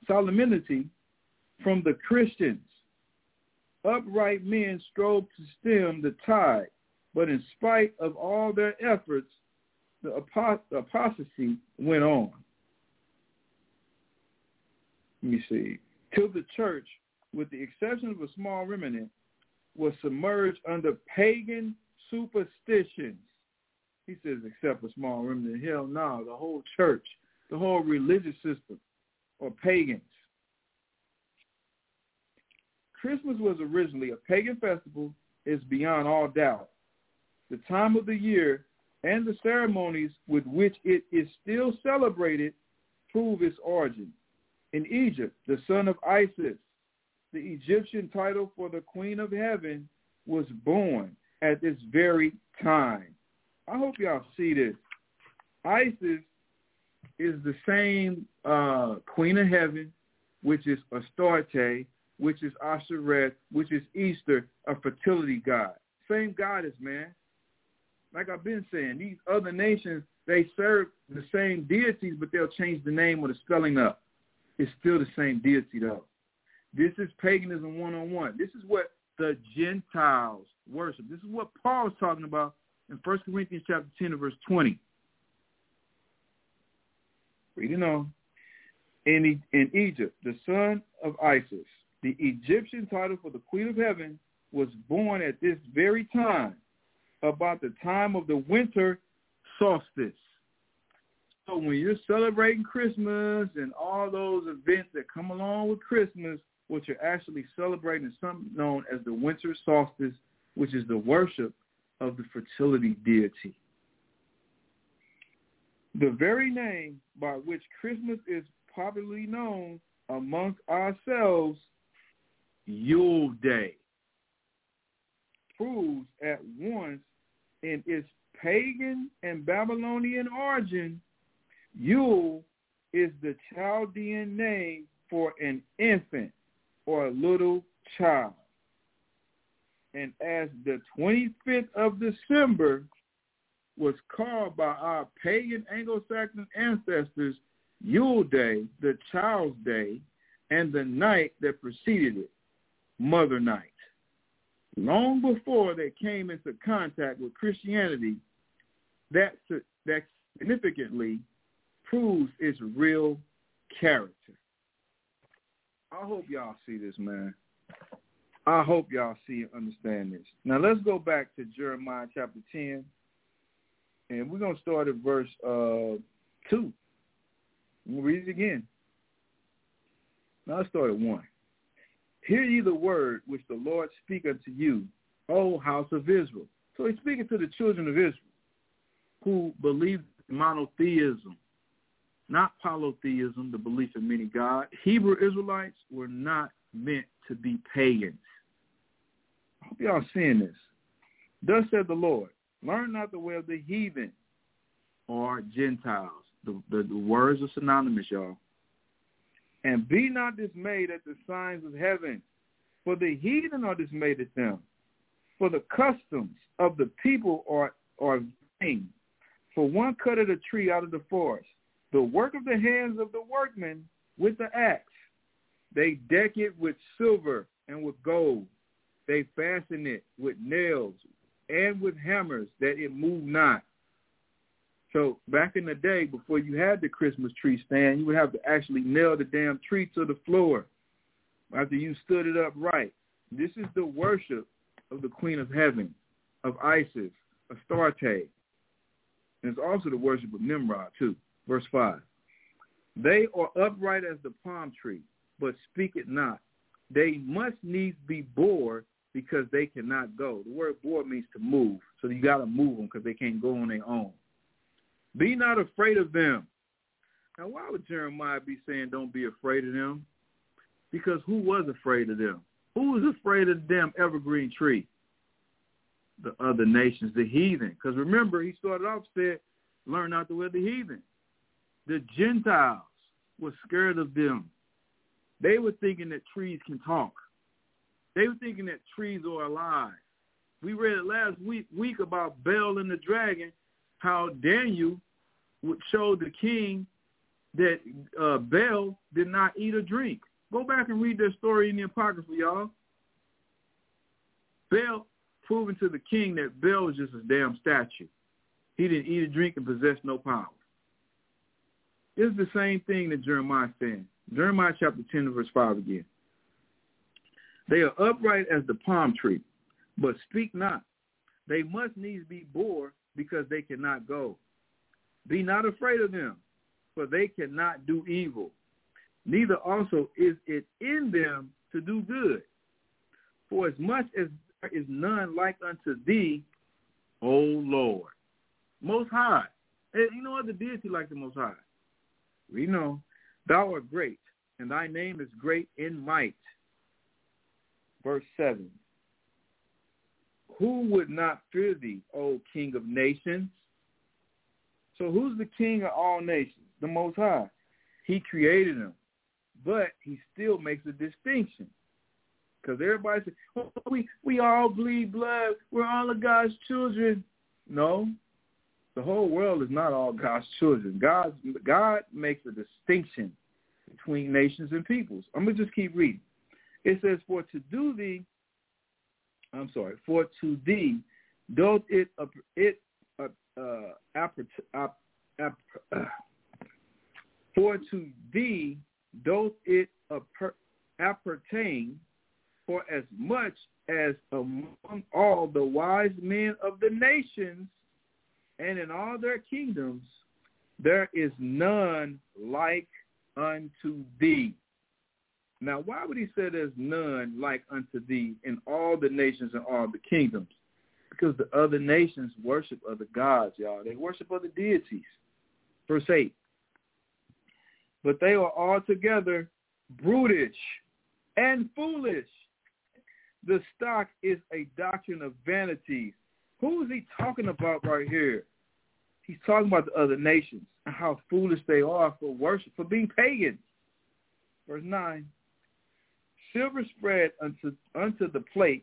from the Christians. Upright men strove to stem the tide, but in spite of all their efforts, the apostasy went on. Let me see. Till the church, with the exception of a small remnant, was submerged under pagan superstitions. He says, except a small remnant. Hell no, the whole church, the whole religious system, are pagans. Christmas was originally a pagan festival, is beyond all doubt. The time of the year and the ceremonies with which it is still celebrated prove its origin. In Egypt, the son of Isis, the Egyptian title for the Queen of Heaven, was born at this very time. I hope y'all see this. Isis is the same Queen of Heaven, which is Astarte, which is Ashereth, which is Easter, a fertility god. Same goddess, man. Like I've been saying, these other nations, they serve the same deities, but they'll change the name or the spelling up. It's still the same deity, though. This is paganism one-on-one. This is what the Gentiles worship. This is what Paul is talking about in 1 Corinthians chapter 10 and verse 20. Reading on. In Egypt, the son of Isis, the Egyptian title for the Queen of Heaven, was born at this very time, about the time of the winter solstice. So when you're celebrating Christmas and all those events that come along with Christmas, what you're actually celebrating is something known as the winter solstice, which is the worship of the fertility deity. The very name by which Christmas is popularly known amongst ourselves, Yule Day, proves at once in its pagan and Babylonian origin, Yule is the Chaldean name for an infant or a little child. And as the 25th of December was called by our pagan Anglo-Saxon ancestors Yule Day, the Child's Day, and the night that preceded it, Mother Night. Long before they came into contact with Christianity, that significantly proves its real character. I hope y'all see this, man. I hope y'all see and understand this. Now, let's go back to Jeremiah chapter 10, and we're going to start at verse 2. We'll read it again. Now, let's start at 1. Hear ye the word which the Lord speaketh unto you, O house of Israel. So he's speaking to the children of Israel who believe in monotheism, not polytheism, the belief in many gods. Hebrew Israelites were not meant to be pagans. I hope y'all seeing this. Thus said the Lord, learn not the way of the heathen or Gentiles. The words are synonymous, y'all. And be not dismayed at the signs of heaven, for the heathen are dismayed at them. For the customs of the people are vain. For one cutteth a tree out of the forest, the work of the hands of the workmen with the axe. They deck it with silver and with gold. They fasten it with nails and with hammers, that it move not. So back in the day, before you had the Christmas tree stand, you would have to actually nail the damn tree to the floor after you stood it up right. This is the worship of the Queen of Heaven, of Isis, Astarte. And it's also the worship of Nimrod, too. Verse 5. They are upright as the palm tree, but speak it not. They must needs be bored because they cannot go. The word bored means to move. So you got to move them because they can't go on their own. Be not afraid of them. Now, why would Jeremiah be saying don't be afraid of them? Because who was afraid of them? Who was afraid of the damn evergreen tree? The other nations, the heathen. Because remember, he started off said, learn not the way of the heathen. The Gentiles were scared of them. They were thinking that trees can talk. They were thinking that trees are alive. We read it last week about Bel and the dragon, how Daniel showed the king that Bel did not eat or drink. Go back and read that story in the Apocrypha, y'all. Bel proving to the king that Bel was just a damn statue. He didn't eat or drink and possess no power. It's the same thing that Jeremiah said. Jeremiah chapter 10, verse 5 again. They are upright as the palm tree, but speak not. They must needs be bored because they cannot go. Be not afraid of them, for they cannot do evil. Neither also is it in them to do good. For as much as there is none like unto thee, O Lord. Most High. And you know what? The deity like the Most High. We know. Thou art great, and thy name is great in might. Verse 7. Who would not fear thee, O King of nations? So who's the King of all nations? The Most High. He created them, but he still makes a distinction. Because everybody says, oh, we all bleed blood. We're all of God's children. No, the whole world is not all God's children. God makes a distinction between nations and peoples. I'm going to just keep reading. It says, for to thee doth it appertain, for as much as among all the wise men of the nations and in all their kingdoms, there is none like unto thee. Now, why would he say there's none like unto thee in all the nations and all the kingdoms? Because the other nations worship other gods, y'all. They worship other deities. Verse 8. But they are altogether brutish and foolish. The stock is a doctrine of vanities. Who is he talking about right here? He's talking about the other nations and how foolish they are for worship, for being pagans. Verse 9. Silver spread unto the plates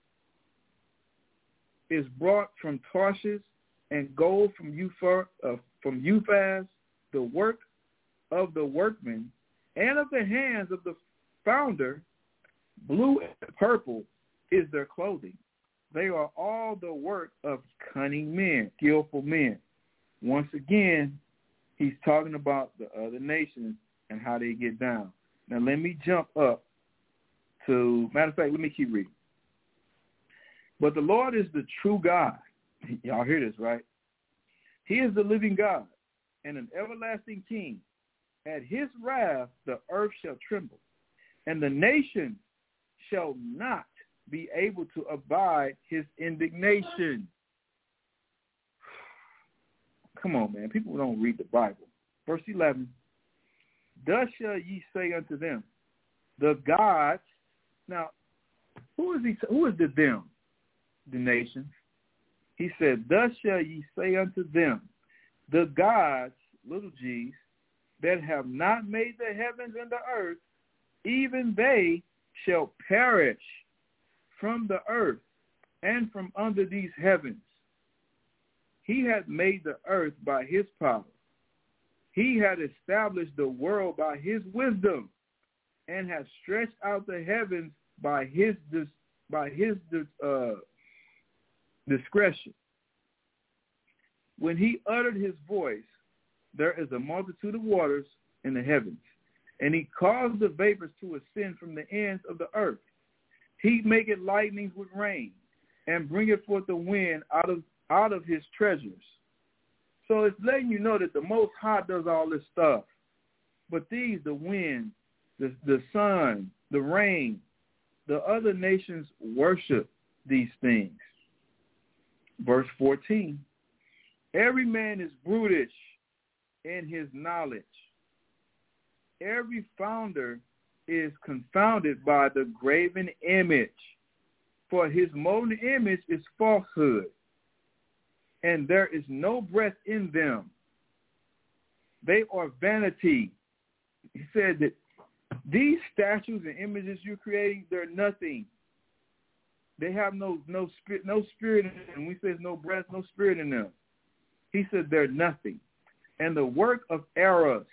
is brought from Tarshish, and gold from Uphaz, the work of the workman, and of the hands of the founder. Blue and purple is their clothing. They are all the work of cunning men, skillful men. Once again, he's talking about the other nations and how they get down. Now let me jump up to, matter of fact, let me keep reading. But the Lord is the true God. Y'all hear this, right? He is the living God and an everlasting King. At his wrath the earth shall tremble, and the nations shall not be able to abide his indignation. Come on, man. People don't read the Bible. Verse 11. Thus shall ye say unto them, the gods. Now, who is the them? The nations. He said, thus shall ye say unto them, the gods, little g's, that have not made the heavens and the earth, even they shall perish from the earth and from under these heavens. He hath made the earth by his power. He hath established the world by his wisdom, and hath stretched out the heavens by his discretion. When he uttered his voice, there is a multitude of waters in the heavens, and he caused the vapors to ascend from the ends of the earth. He maketh lightnings with rain, and bringeth forth the wind out of his treasures. So it's letting you know that the Most High does all this stuff. But these, the wind, the sun, the rain, the other nations worship these things. Verse 14. Every man is brutish in his knowledge. Every founder is confounded by the graven image, for his molten image is falsehood, and there is no breath in them. They are vanity. He said that these statues and images you're creating, they're nothing. They have no spirit in them. We say no breath, no spirit in them. He said they're nothing. And the work of errors,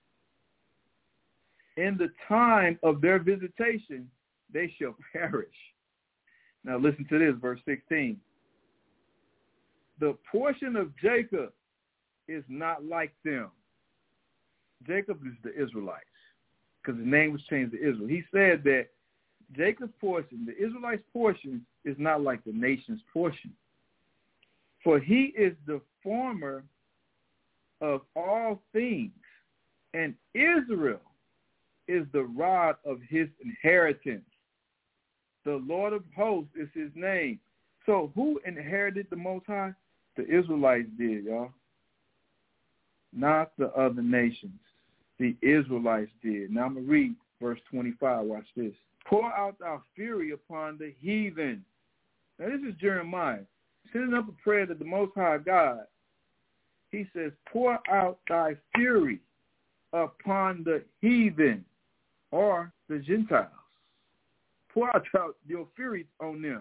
in the time of their visitation, they shall perish. Now listen to this, verse 16. The portion of Jacob is not like them. Jacob is the Israelites, because his name was changed to Israel. He said that Jacob's portion, the Israelites' portion, is not like the nation's portion. For he is the former of all things, and Israel is the rod of his inheritance. The Lord of hosts is his name. So who inherited the Most High? The Israelites did, y'all. Not the other nations. The Israelites did. Now I'm going to read verse 25. Watch this. Pour out thy fury upon the heathen. Now this is Jeremiah sending up a prayer to the Most High God. He says, pour out thy fury upon the heathen, or the Gentiles. Pour out your fury on them.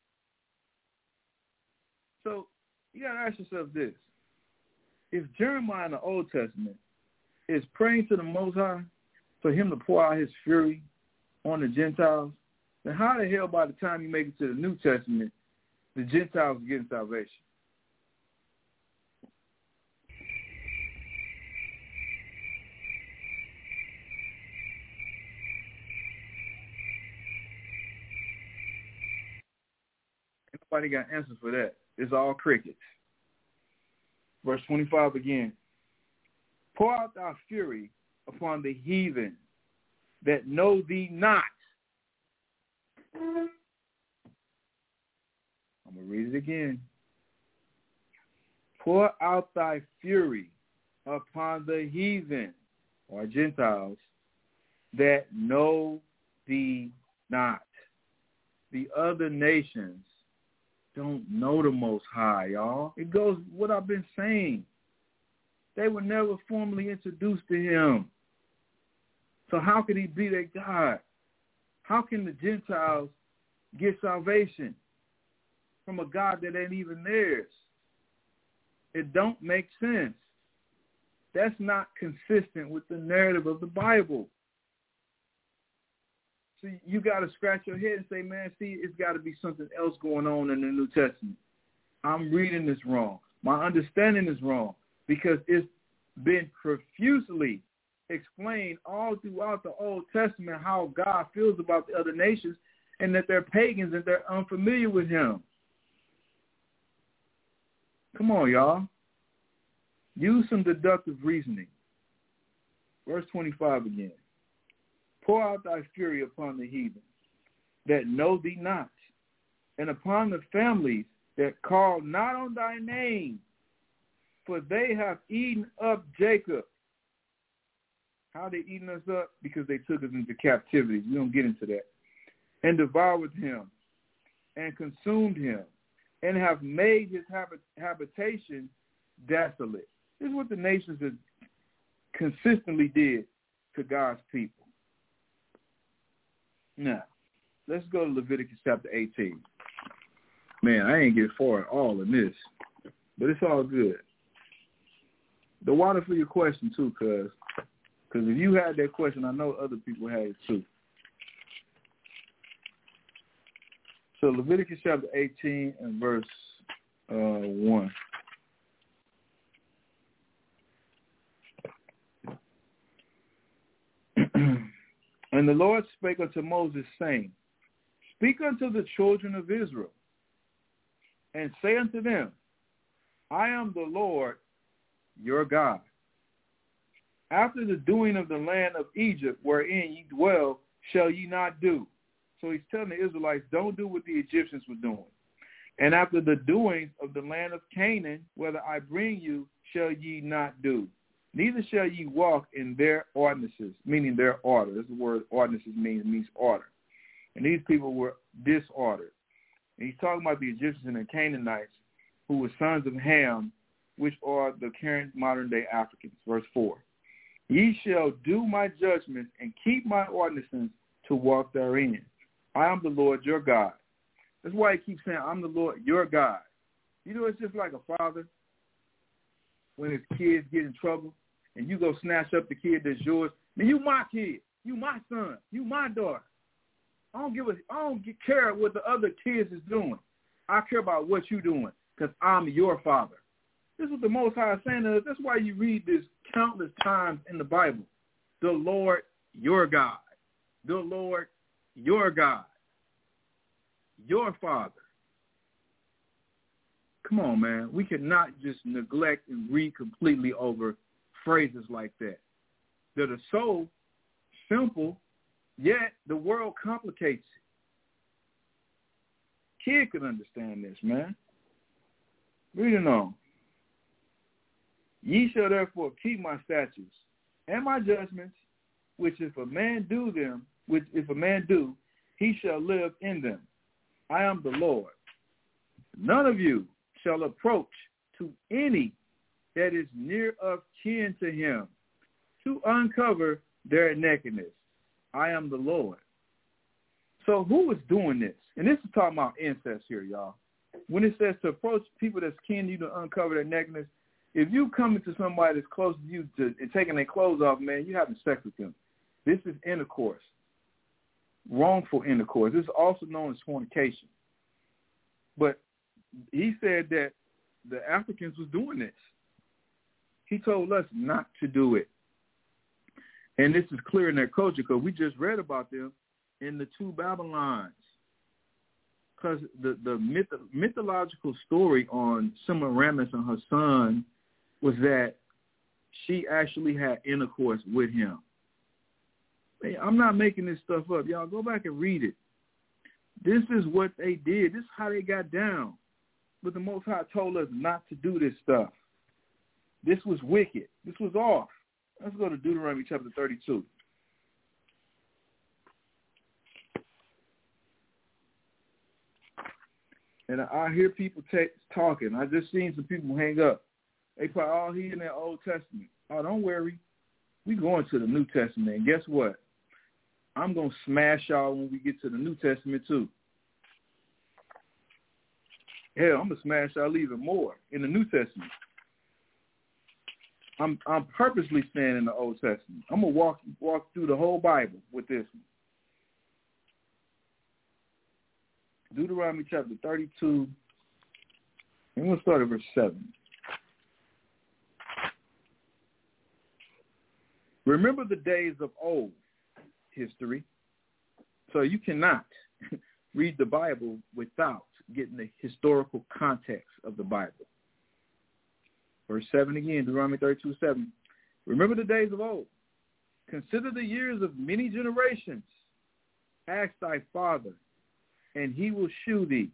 So you got to ask yourself this. If Jeremiah in the Old Testament is praying to the Most High for him to pour out his fury on the Gentiles, then how the hell by the time you make it to the New Testament, the Gentiles are getting salvation? Nobody got answers for that. It's all crickets. Verse 25 again. Pour out thy fury upon the heathen that know thee not. I'm going to read it again. Pour out thy fury upon the heathen, or Gentiles, that know thee not. The other nations don't know the Most High, y'all. It goes what I've been saying. They were never formally introduced to him. So how could he be their God? How can the Gentiles get salvation from a God that ain't even theirs? It don't make sense. That's not consistent with the narrative of the Bible. So you got to scratch your head and say, man, see, it's got to be something else going on in the New Testament. I'm reading this wrong. My understanding is wrong because it's been profusely explained all throughout the Old Testament how God feels about the other nations and that they're pagans and they're unfamiliar with him. Come on, y'all. Use some deductive reasoning. Verse 25 again. Pour out thy fury upon the heathen that know thee not, and upon the families that call not on thy name, for they have eaten up Jacob. How they eaten us up? Because they took us into captivity. We don't get into that. And devoured him, and consumed him, and have made his habitation desolate. This is what the nations have consistently did to God's people. Now, let's go to Leviticus chapter 18. Man, I ain't get far at all in this, but it's all good. The water for your question, too, because if you had that question, I know other people had it, too. So Leviticus chapter 18 and verse 1. And the Lord spake unto Moses, saying, Speak unto the children of Israel, and say unto them, I am the Lord your God. After the doing of the land of Egypt, wherein ye dwell, shall ye not do. So he's telling the Israelites, don't do what the Egyptians were doing. And after the doings of the land of Canaan, whether I bring you, shall ye not do. Neither shall ye walk in their ordinances, meaning their order. This is the word ordinances means order. And these people were disordered. And he's talking about the Egyptians and the Canaanites, who were sons of Ham, which are the current modern-day Africans. Verse 4. Ye shall do my judgments and keep my ordinances to walk therein. I am the Lord your God. That's why he keeps saying, I'm the Lord your God. You know, it's just like a father when his kids get in trouble and you go snatch up the kid that's yours. Now, you my kid. You my son. You my daughter. I don't care what the other kids is doing. I care about what you're doing because I'm your father. This is what the Most High is saying to us. That's why you read this countless times in the Bible. The Lord your God. The Lord your God. Your father. Come on, man. We cannot just neglect and read completely over phrases like that that are so simple, yet the world complicates it. Kid can understand this, man. Reading on. Ye shall therefore keep my statutes and my judgments, which if a man do, he shall live in them. I am the Lord. None of you shall approach to any that is near of kin to him to uncover their nakedness. I am the Lord. So who is doing this? And this is talking about incest here, y'all. When it says to approach people that's kin to you to uncover their nakedness, if you come into somebody that's close to you and taking their clothes off, man, you're having sex with them. This is intercourse, wrongful intercourse. This is also known as fornication. But he said that the Africans was doing this. He told us not to do it. And this is clear in their culture because we just read about them in the two Babylons. Because the mythological story on Semiramis and her son was that she actually had intercourse with him. Hey, I'm not making this stuff up. Y'all go back and read it. This is what they did. This is how they got down. But the Most High told us not to do this stuff. This was wicked. This was off. Let's go to Deuteronomy chapter 32. And I hear people talking. I just seen some people hang up. They put all he in that Old Testament. Oh, don't worry. We going to the New Testament. And guess what? I'm going to smash y'all when we get to the New Testament too. Hell, I'm going to smash y'all even more in the New Testament. I'm purposely staying in the Old Testament. I'm going to walk through the whole Bible with this one. Deuteronomy chapter 32, and we'll start at verse 7. Remember the days of old, history. So you cannot read the Bible without getting the historical context of the Bible. Verse 7 again, Deuteronomy 32:7. Remember the days of old. Consider the years of many generations. Ask thy father, and he will shew thee.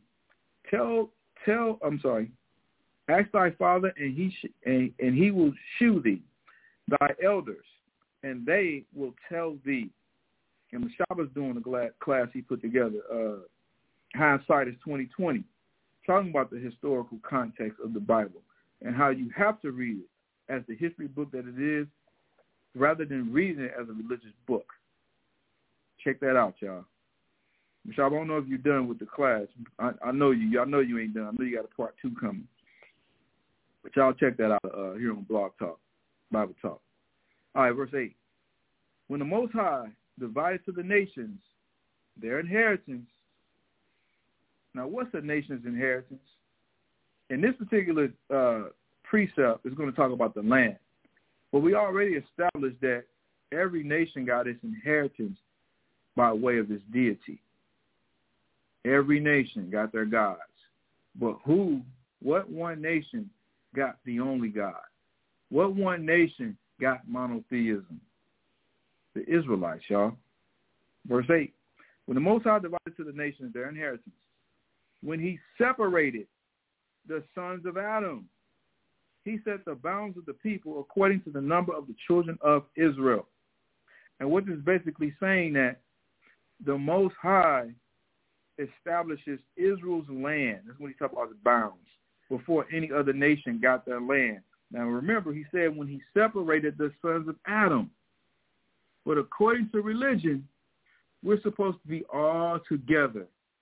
Ask thy father, and he will shew thee. Thy elders, and they will tell thee. And Mashaba's doing a class he put together. Hindsight is 20/20, talking about the historical context of the Bible and how you have to read it as the history book that it is, rather than reading it as a religious book. Check that out, y'all. Mashab, I don't know if you're done with the class. I know you. I know you ain't done. I know you got a part 2 coming. But y'all check that out here on Blog Talk, Bible Talk. All right, verse 8. When the Most High divided to the nations their inheritance. Now, what's a nation's inheritance? In this particular precept, it's going to talk about the land. But we already established that every nation got its inheritance by way of its deity. Every nation got their gods. But what one nation got the only God? What one nation got monotheism? The Israelites, y'all. Verse 8. When the Most High divided to the nations their inheritance, when he separated the sons of Adam, he set the bounds of the people according to the number of the children of Israel. And what this is basically saying that the Most High establishes Israel's land. That's what he talks about, the bounds, before any other nation got their land. Now remember, he said when he separated the sons of Adam. But according to religion, we're supposed to be all together.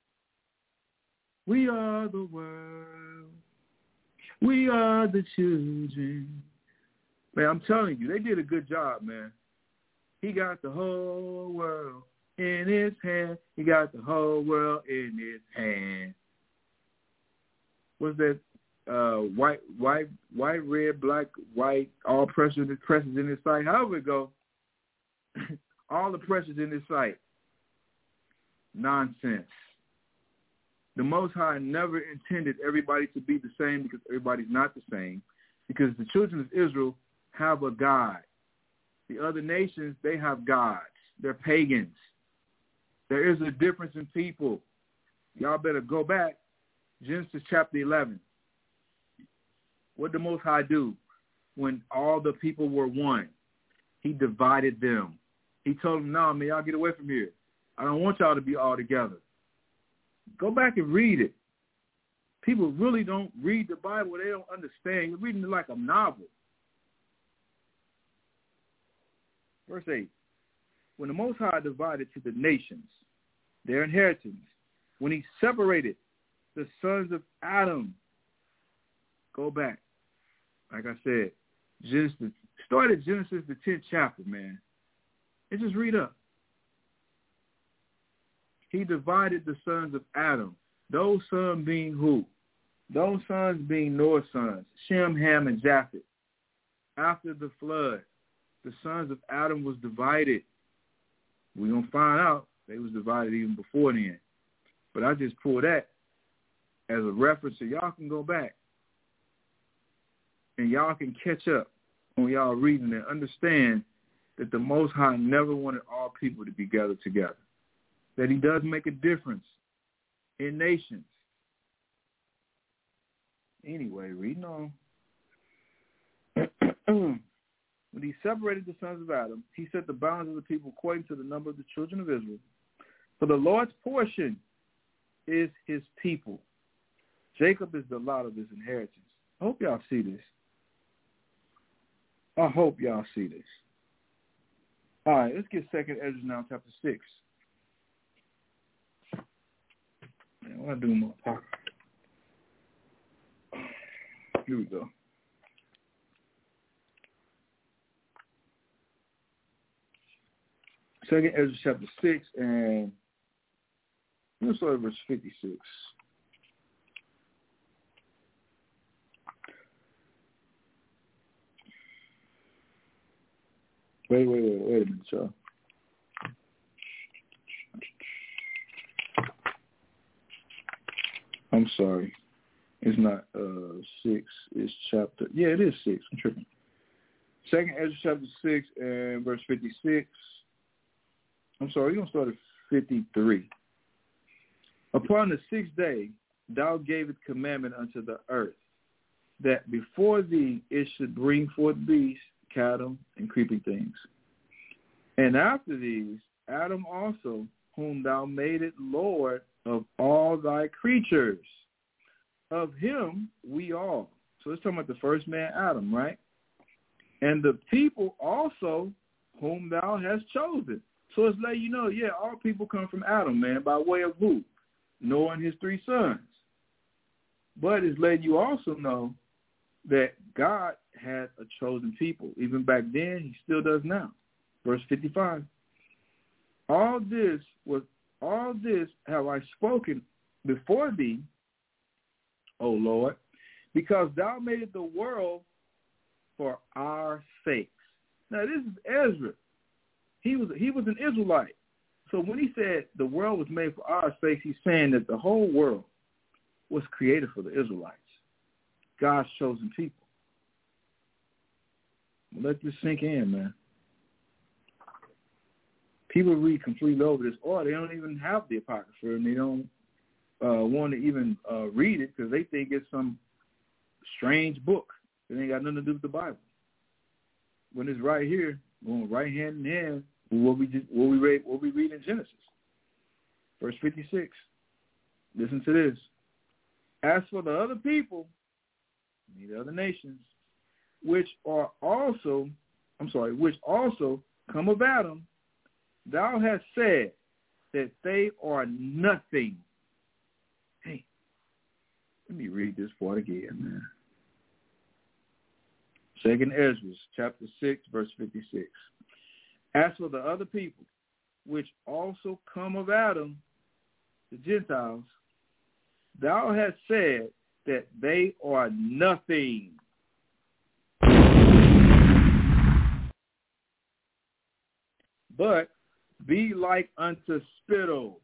We are the world. We are the children. Man, I'm telling you, they did a good job, man. He got the whole world in his hand. He got the whole world in his hand. What's that? White, red, black, white, all pressures in his sight. However it go, all the pressures in his sight. Nonsense. The Most High never intended everybody to be the same, because everybody's not the same, because the children of Israel have a God. The other nations, they have gods. They're pagans. There is a difference in people. Y'all better go back. Genesis chapter 11. What did the Most High do when all the people were one? He divided them. He told them, no, man, y'all get away from here. I don't want y'all to be all together. Go back and read it. People really don't read the Bible. They don't understand. You're reading it like a novel. Verse 8. When the Most High divided to the nations their inheritance, when he separated the sons of Adam, go back. Like I said, start at Genesis, the 10th chapter, man. And just read up. He divided the sons of Adam. Those sons being who? Those sons being Noah's sons, Shem, Ham, and Japheth. After the flood, the sons of Adam was divided. We're going to find out they was divided even before then. But I just pull that as a reference so y'all can go back and y'all can catch up when y'all reading it, understand that the Most High never wanted all people to be gathered together. That he does make a difference in nations. Anyway, reading on. When he separated the sons of Adam, he set the bounds of the people according to the number of the children of Israel. For the Lord's portion is his people. Jacob is the lot of his inheritance. I hope y'all see this. I hope y'all see this. All right, let's get 2nd Ezra now, chapter 6. Man, what I do in my pocket? Here we go. Second Ezra chapter 6, and let's start at verse 56. Wait a minute, y'all. I'm sorry. It's not 6. It's chapter. Yeah, it is 6. I'm tripping. 2nd Ezra chapter 6 and verse 56. I'm sorry, we're going to start at 53. Upon the 6th day, thou gavest commandment unto the earth, that before thee it should bring forth beasts, cattle, and creeping things. And after these, Adam also, whom thou madest Lord of all thy creatures. Of him we all. So it's talking about the first man, Adam, right? And the people also whom thou hast chosen. So it's letting you know, yeah, all people come from Adam, man, by way of who? Noah and his 3 sons. But it's letting you also know that God had a chosen people. Even back then, he still does now. Verse 55. All this have I spoken before thee, O Lord, because thou madest the world for our sakes. Now this is Ezra. He was an Israelite. So when he said the world was made for our sakes, he's saying that the whole world was created for the Israelites, God's chosen people. Let this sink in, man. People read completely over this, or they don't even have the Apocrypha, and they don't want to even read it because they think it's some strange book that ain't got nothing to do with the Bible. When it's right here, going right hand in hand with what we read in Genesis. Verse 56. Listen to this. As for the other people, the other nations, which also come of Adam, thou hast said that they are nothing. Hey, let me read this part again, man. 2nd Ezra, chapter 6, verse 56. As for the other people, which also come of Adam, the Gentiles, thou hast said that they are nothing. But be like unto spittle.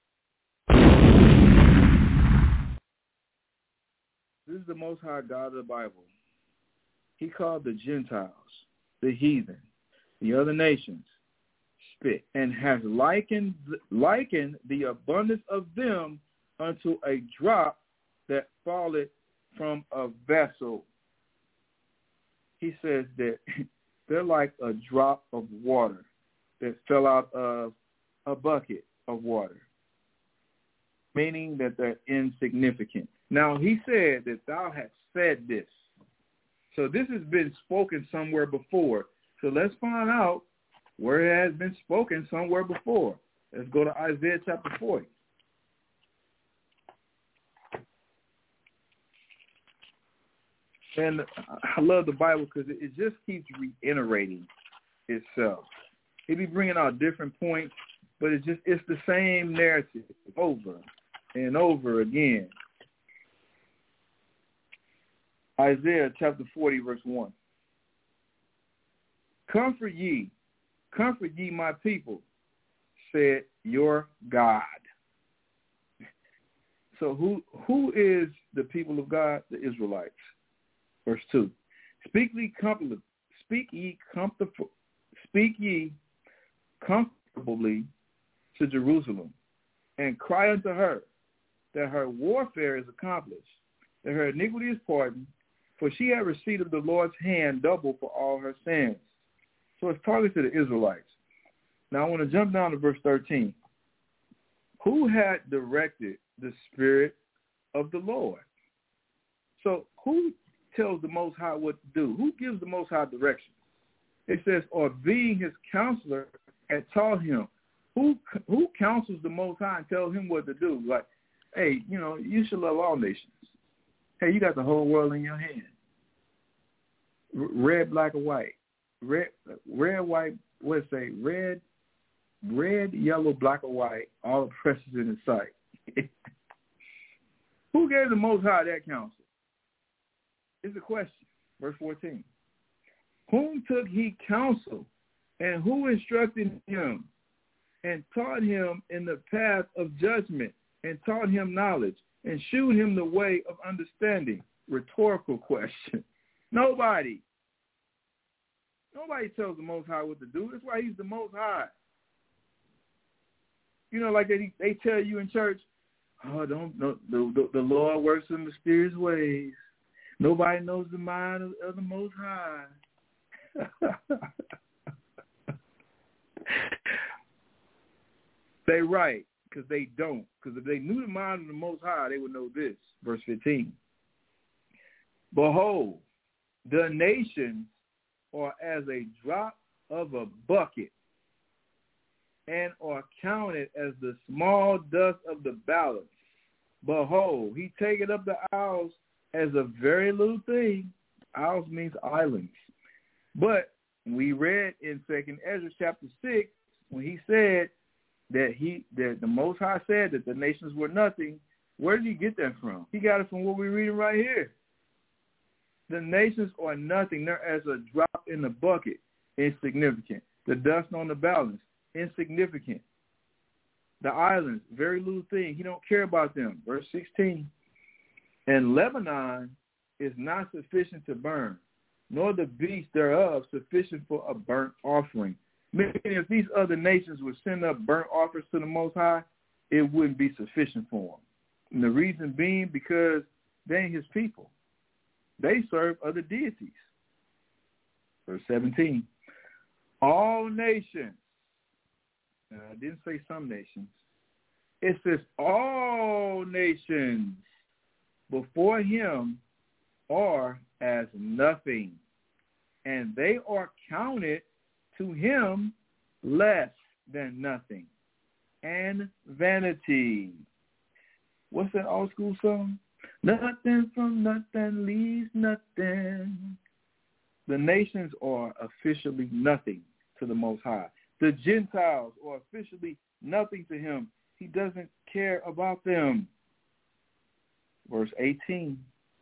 This is the Most High God of the Bible. He called the Gentiles, the heathen, the other nations, spit, and has likened the abundance of them unto a drop that falleth from a vessel. He says that they're like a drop of water that fell out of a bucket of water, meaning that they're insignificant. Now, he said that thou hast said this. So this has been spoken somewhere before. So let's find out where it has been spoken somewhere before. Let's go to Isaiah chapter 40. And I love the Bible because it just keeps reiterating itself. It be bringing out different points, but it's the same narrative over and over again. Isaiah chapter 40, verse 1. Comfort ye my people, said your God. So who is the people of God? The Israelites. Verse 2. Speak speak ye comfortably to Jerusalem, and cry unto her that her warfare is accomplished, that her iniquity is pardoned, for she had received of the Lord's hand double for all her sins. So it's talking to the Israelites. Now I want to jump down to verse 13. Who had directed the Spirit of the Lord? So who tells the Most High what to do? Who gives the Most High direction? It says, or being his counselor had taught him. Who counsels the Most High and tells him what to do? Like, hey, you should love all nations. Hey, you got the whole world in your hand. Red, black, or white. Red, white, what it say? Red, yellow, black, or white, all oppressors in his sight. Who gave the Most High that counsel? It's a question. Verse 14. Whom took he counsel, and who instructed him, and taught him in the path of judgment, and taught him knowledge, and shewed him the way of understanding? Rhetorical question. Nobody. Nobody tells the Most High what to do. That's why he's the Most High. Like they tell you in church, oh, the Lord works in mysterious ways. Nobody knows the mind of the Most High. They right, because they don't. Because if they knew the mind of the Most High, they would know this. Verse 15. Behold, the nations are as a drop of a bucket, and are counted as the small dust of the balance. Behold, he taketh up the isles as a very little thing. Isles means islands. But we read in 2nd Ezra chapter 6, when he said that the Most High said that the nations were nothing, where did he get that from? He got it from what we're reading right here. The nations are nothing. They're as a drop in the bucket, insignificant. The dust on the balance, insignificant. The islands, very little thing. He don't care about them. Verse 16. And Lebanon is not sufficient to burn, nor the beast thereof sufficient for a burnt offering. Meaning, if these other nations would send up burnt offerings to the Most High, it wouldn't be sufficient for them. And the reason being because they ain't his people. They serve other deities. Verse 17. All nations. Now, I didn't say some nations. It says all nations before him are as nothing, and they are counted to him less than nothing, and vanity. What's that old school song? Nothing from nothing leaves nothing. The nations are officially nothing to the Most High. The Gentiles are officially nothing to him. He doesn't care about them. Verse 18.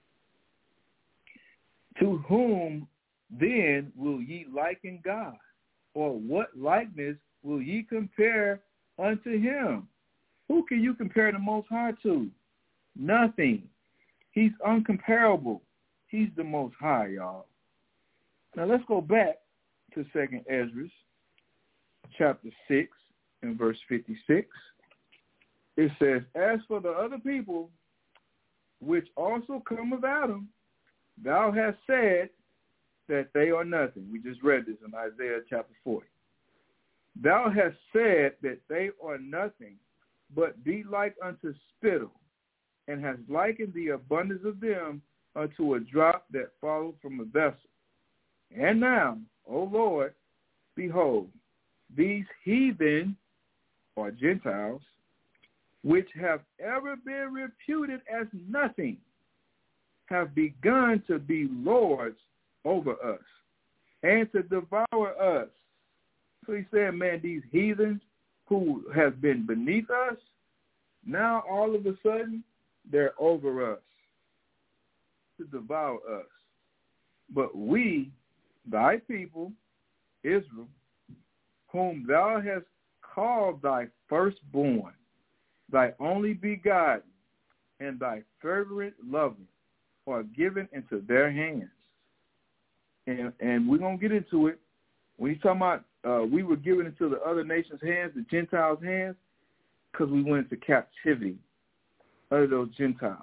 To whom then will ye liken God? Or what likeness will ye compare unto him? Who can you compare the Most High to? Nothing. He's uncomparable. He's the Most High, y'all. Now let's go back to 2nd Ezra, chapter 6, and verse 56. It says, as for the other people, which also come of Adam, thou hast said that they are nothing. We just read this in Isaiah chapter 40. Thou hast said that they are nothing, but be like unto spittle, and hast likened the abundance of them unto a drop that followed from a vessel. And now, O Lord, behold, these heathen, or Gentiles, which have ever been reputed as nothing, have begun to be lords over us and to devour us. So he said, man, these heathens who have been beneath us, now all of a sudden they're over us to devour us. But we, thy people, Israel, whom thou hast called thy firstborn, thy only begotten, and thy fervent lover, are given into their hands. And we're going to get into it. When he's talking about we were given into the other nations' hands, the Gentiles' hands, because we went into captivity under those Gentiles.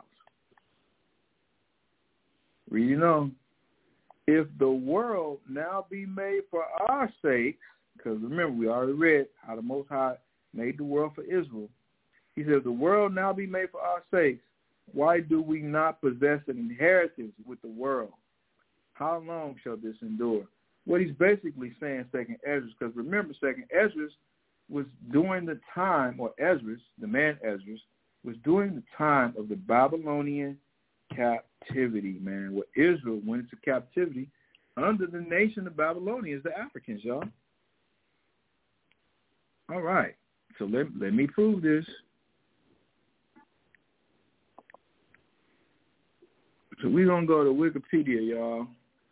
Reading on. If the world now be made for our sakes, because remember, we already read how the Most High made the world for Israel. He said, if the world now be made for our sakes, why do we not possess an inheritance with the world? How long shall this endure? What he's basically saying, Second Esdras, because remember, Second Esdras was during the time, or Esdras, the man Esdras, was during the time of the Babylonian captivity, man, where Israel went into captivity under the nation of Babylonians, the Africans, y'all. All right, so let me prove this. So we're going to go to Wikipedia, y'all,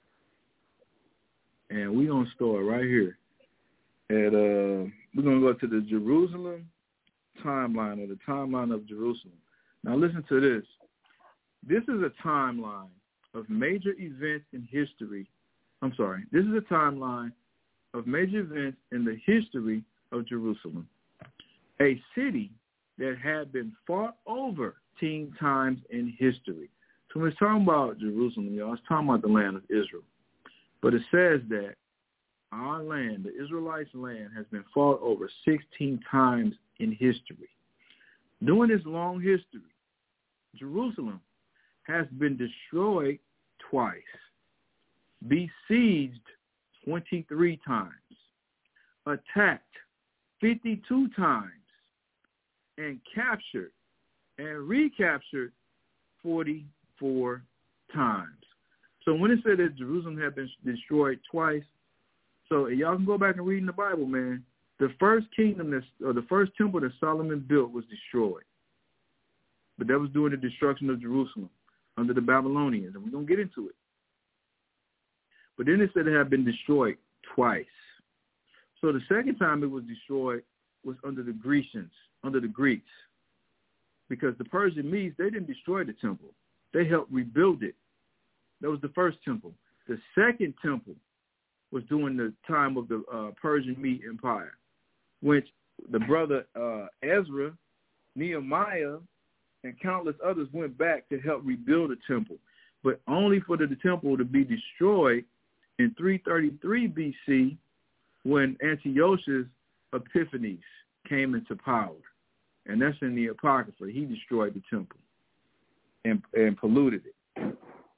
and we're going to start right here. We're going to go to the Jerusalem timeline, or the timeline of Jerusalem. Now listen to this. This is a timeline of major events in history. This is a timeline of major events in the history of Jerusalem, a city that had been fought over 10 times in history. So when it's talking about Jerusalem, y'all, it's talking about the land of Israel. But it says that our land, the Israelites' land, has been fought over 16 times in history. During this long history, Jerusalem has been destroyed twice, besieged 23 times, attacked 52 times, and captured and recaptured 44 times. So when it said that Jerusalem had been destroyed twice, so y'all can go back and read in the Bible, man, the first kingdom, the first temple that Solomon built was destroyed. But that was during the destruction of Jerusalem under the Babylonians, and we're going to get into it. But then it said it had been destroyed twice. So the second time it was destroyed was under the Grecians, under the Greeks, because the Persian Medes, they didn't destroy the temple. They helped rebuild it. That was the first temple. The second temple was during the time of the Persian Mede Empire, which the brother Ezra, Nehemiah, and countless others went back to help rebuild the temple, but only for the temple to be destroyed in 333 BC when Antiochus Epiphanes came into power. And that's in the Apocrypha. He destroyed the temple and polluted it.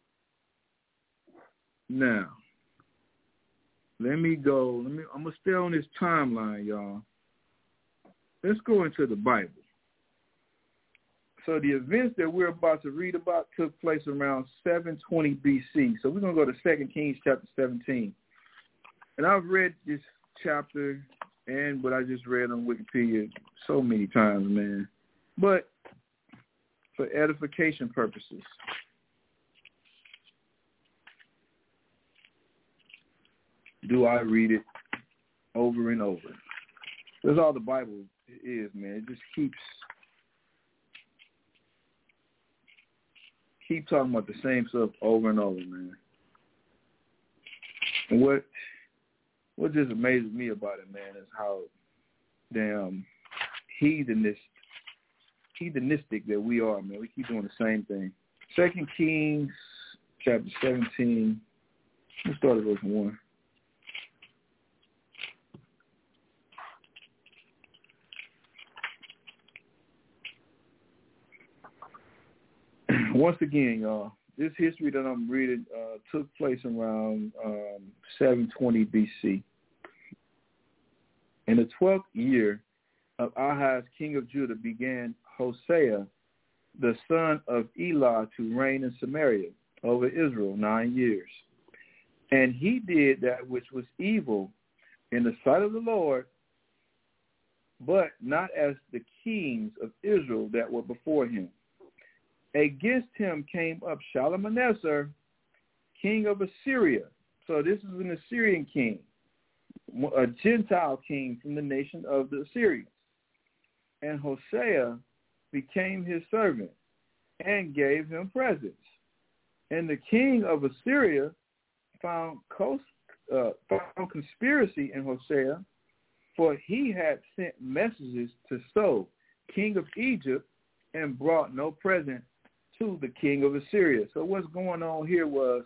Now, I'm going to stay on this timeline, y'all. Let's go into the Bible. So the events that we're about to read about took place around 720 BC. So we're going to go to 2 Kings chapter 17. And I've read this chapter and what I just read on Wikipedia so many times, man. But for edification purposes, do I read it over and over? That's all the Bible is, man. It just keep talking about the same stuff over and over, man. And what just amazes me about it, man, is how damn heathenistic that we are, man. We keep doing the same thing. 2 Kings chapter 17. Let's start at verse 1. Once again, y'all, this history that I'm reading took place around 720 BC. In the 12th year of Ahaz, king of Judah, began Hosea, the son of Elah, to reign in Samaria over Israel 9 years. And he did that which was evil in the sight of the Lord, but not as the kings of Israel that were before him. Against him came up Shalmaneser, king of Assyria. So this is an Assyrian king, a Gentile king from the nation of the Assyrians. And Hosea became his servant and gave him presents. And the king of Assyria found conspiracy in Hosea, for he had sent messages to So, king of Egypt, and brought no present to the king of Assyria. So what's going on here was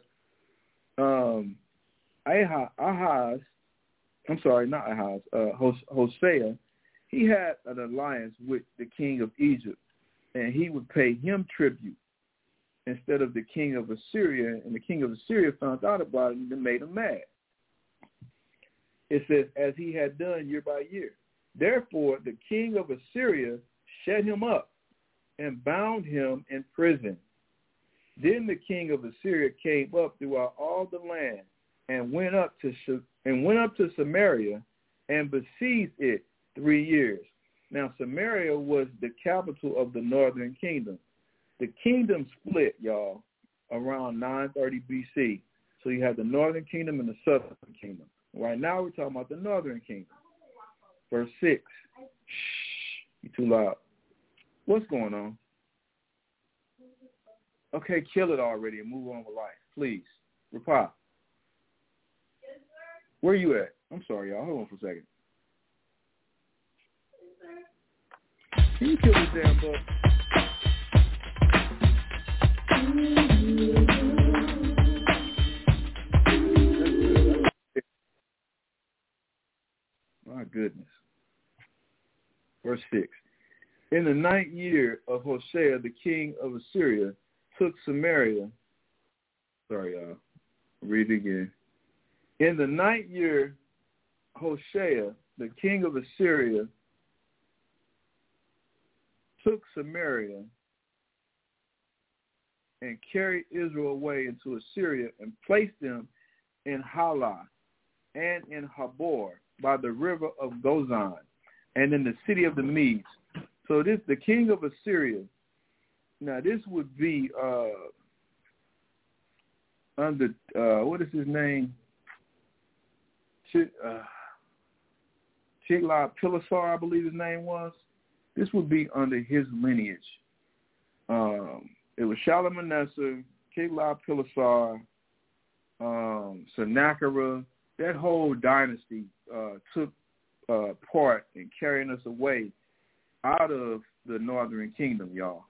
Hosea, he had an alliance with the king of Egypt, and he would pay him tribute instead of the king of Assyria, and the king of Assyria found out about it and made him mad. It says, as he had done year by year. Therefore, the king of Assyria shut him up and bound him in prison. Then the king of Assyria came up throughout all the land and went up to Samaria and besieged it 3 years. Now, Samaria was the capital of the northern kingdom. The kingdom split, y'all, around 930 BC. So you have the northern kingdom and the southern kingdom. Right now we're talking about the northern kingdom. Verse 6. Shh, you're too loud. What's going on? Okay, kill it already and move on with life, please. Reply. Yes, sir. Where you at? I'm sorry, y'all. Hold on for a second. Yes, sir. Can you kill this damn book? My goodness. Verse 6. In the 9th year of Hosea, the king of Assyria, took Samaria. Sorry, y'all. Read it again. In the 9th year, Hosea, the king of Assyria, took Samaria and carried Israel away into Assyria and placed them in Halah and in Habor by the river of Gozan and in the city of the Medes. So this, the king of Assyria, now this would be under, what is his name? Tiglath-Pileser, I believe his name was. This would be under his lineage. It was Shalmaneser, Tiglath-Pileser, Sennacherib. That whole dynasty took part in carrying us away out of the northern kingdom, y'all.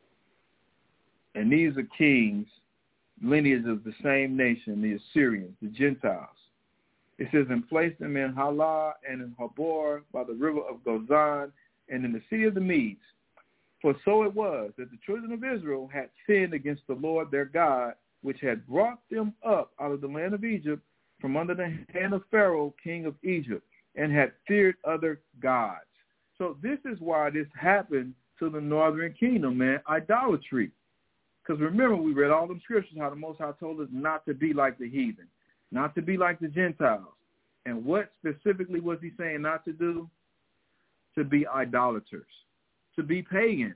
And these are kings, lineage of the same nation, the Assyrians, the Gentiles. It says, and placed them in Halah and in Habor by the river of Gozan and in the city of the Medes. For so it was that the children of Israel had sinned against the Lord their God, which had brought them up out of the land of Egypt from under the hand of Pharaoh, king of Egypt, and had feared other gods. So this is why this happened to the northern kingdom, man, idolatry. Because remember, we read all them scriptures, how the Most High told us not to be like the heathen, not to be like the Gentiles. And what specifically was he saying not to do? To be idolaters, to be pagans.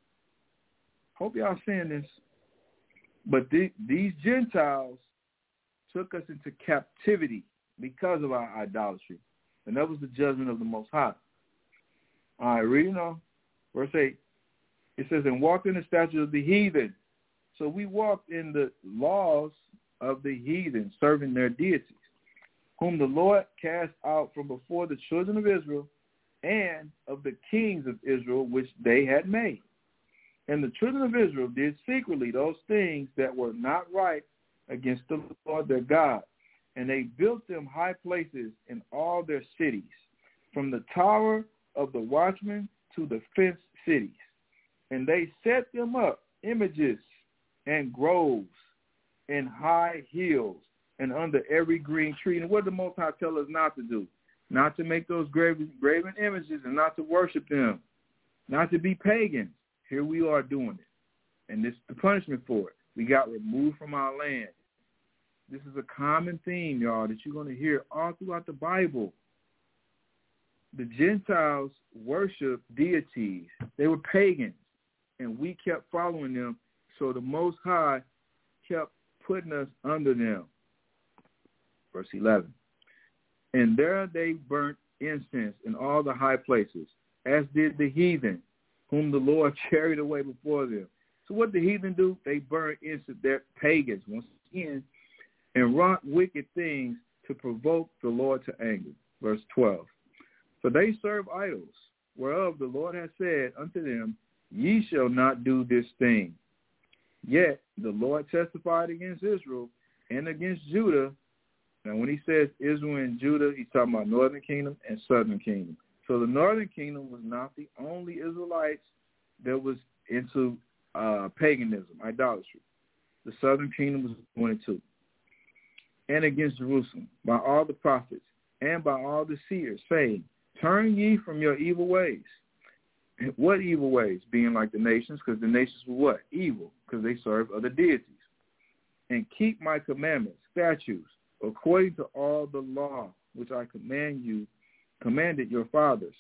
Hope y'all seeing this. But these Gentiles took us into captivity because of our idolatry. And that was the judgment of the Most High. All right, reading on. Verse 8. It says, and walked in the statutes of the heathen. So we walked in the laws of the heathen, serving their deities, whom the Lord cast out from before the children of Israel and of the kings of Israel, which they had made. And the children of Israel did secretly those things that were not right against the Lord their God. And they built them high places in all their cities, from the tower of the watchman to the fenced cities. And they set them up images and groves and high hills and under every green tree. And what did the Most High tell us not to do? Not to make those graven images and not to worship them, not to be pagans. Here we are doing it. And this is the punishment for it. We got removed from our land. This is a common theme, y'all, that you're going to hear all throughout the Bible. The Gentiles worship deities. They were pagans, and we kept following them, so the Most High kept putting us under them. Verse 11. And there they burnt incense in all the high places, as did the heathen, whom the Lord carried away before them. So what the heathen do? They burn incense. They're pagans, once again. and wrought wicked things to provoke the Lord to anger. Verse 12. For they serve idols, whereof the Lord hath said unto them, Ye shall not do this thing. Yet the Lord testified against Israel and against Judah. Now, when he says Israel and Judah, he's talking about northern kingdom and southern kingdom. So the northern kingdom was not the only Israelites that was into paganism, idolatry. The southern kingdom was one and two. And against Jerusalem, by all the prophets and by all the seers, saying, Turn ye from your evil ways. What evil ways? Being like the nations, because the nations were what? Evil, because they served other deities. And keep my commandments, statutes, according to all the law which I commanded your fathers,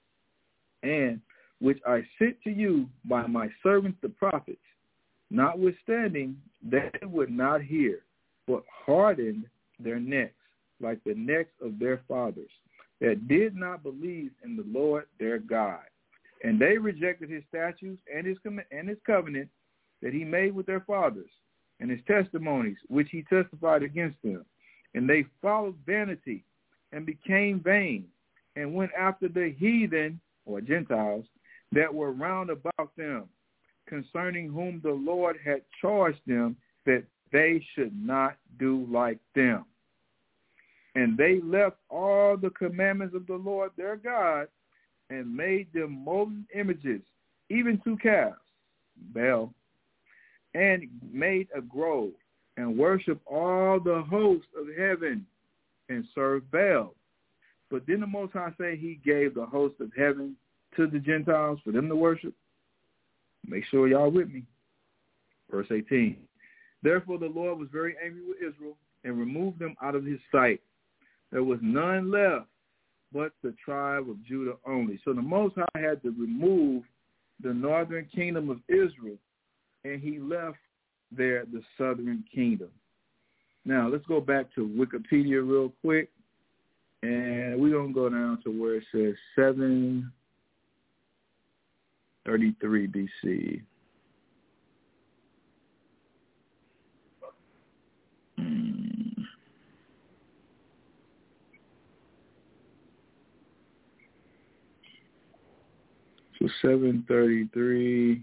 and which I sent to you by my servants the prophets. Notwithstanding, they would not hear, but hardened their necks, like the necks of their fathers, that did not believe in the Lord their God. And they rejected his statutes and his covenant that he made with their fathers, and his testimonies, which he testified against them. And they followed vanity and became vain, and went after the heathen, or Gentiles, that were round about them, concerning whom the Lord had charged them that they should not do like them. And they left all the commandments of the Lord their God, and made them molten images, even two calves, Baal, and made a grove, and worshiped all the hosts of heaven, and served Baal. But then the Most High say he gave the host of heaven to the Gentiles for them to worship. Make sure y'all with me. Verse 18. Therefore the Lord was very angry with Israel, and removed them out of his sight. There was none left but the tribe of Judah only. So the Most High had to remove the northern kingdom of Israel, and he left there the southern kingdom. Now, let's go back to Wikipedia real quick, and we're going to go down to where it says 733 BC. So 733,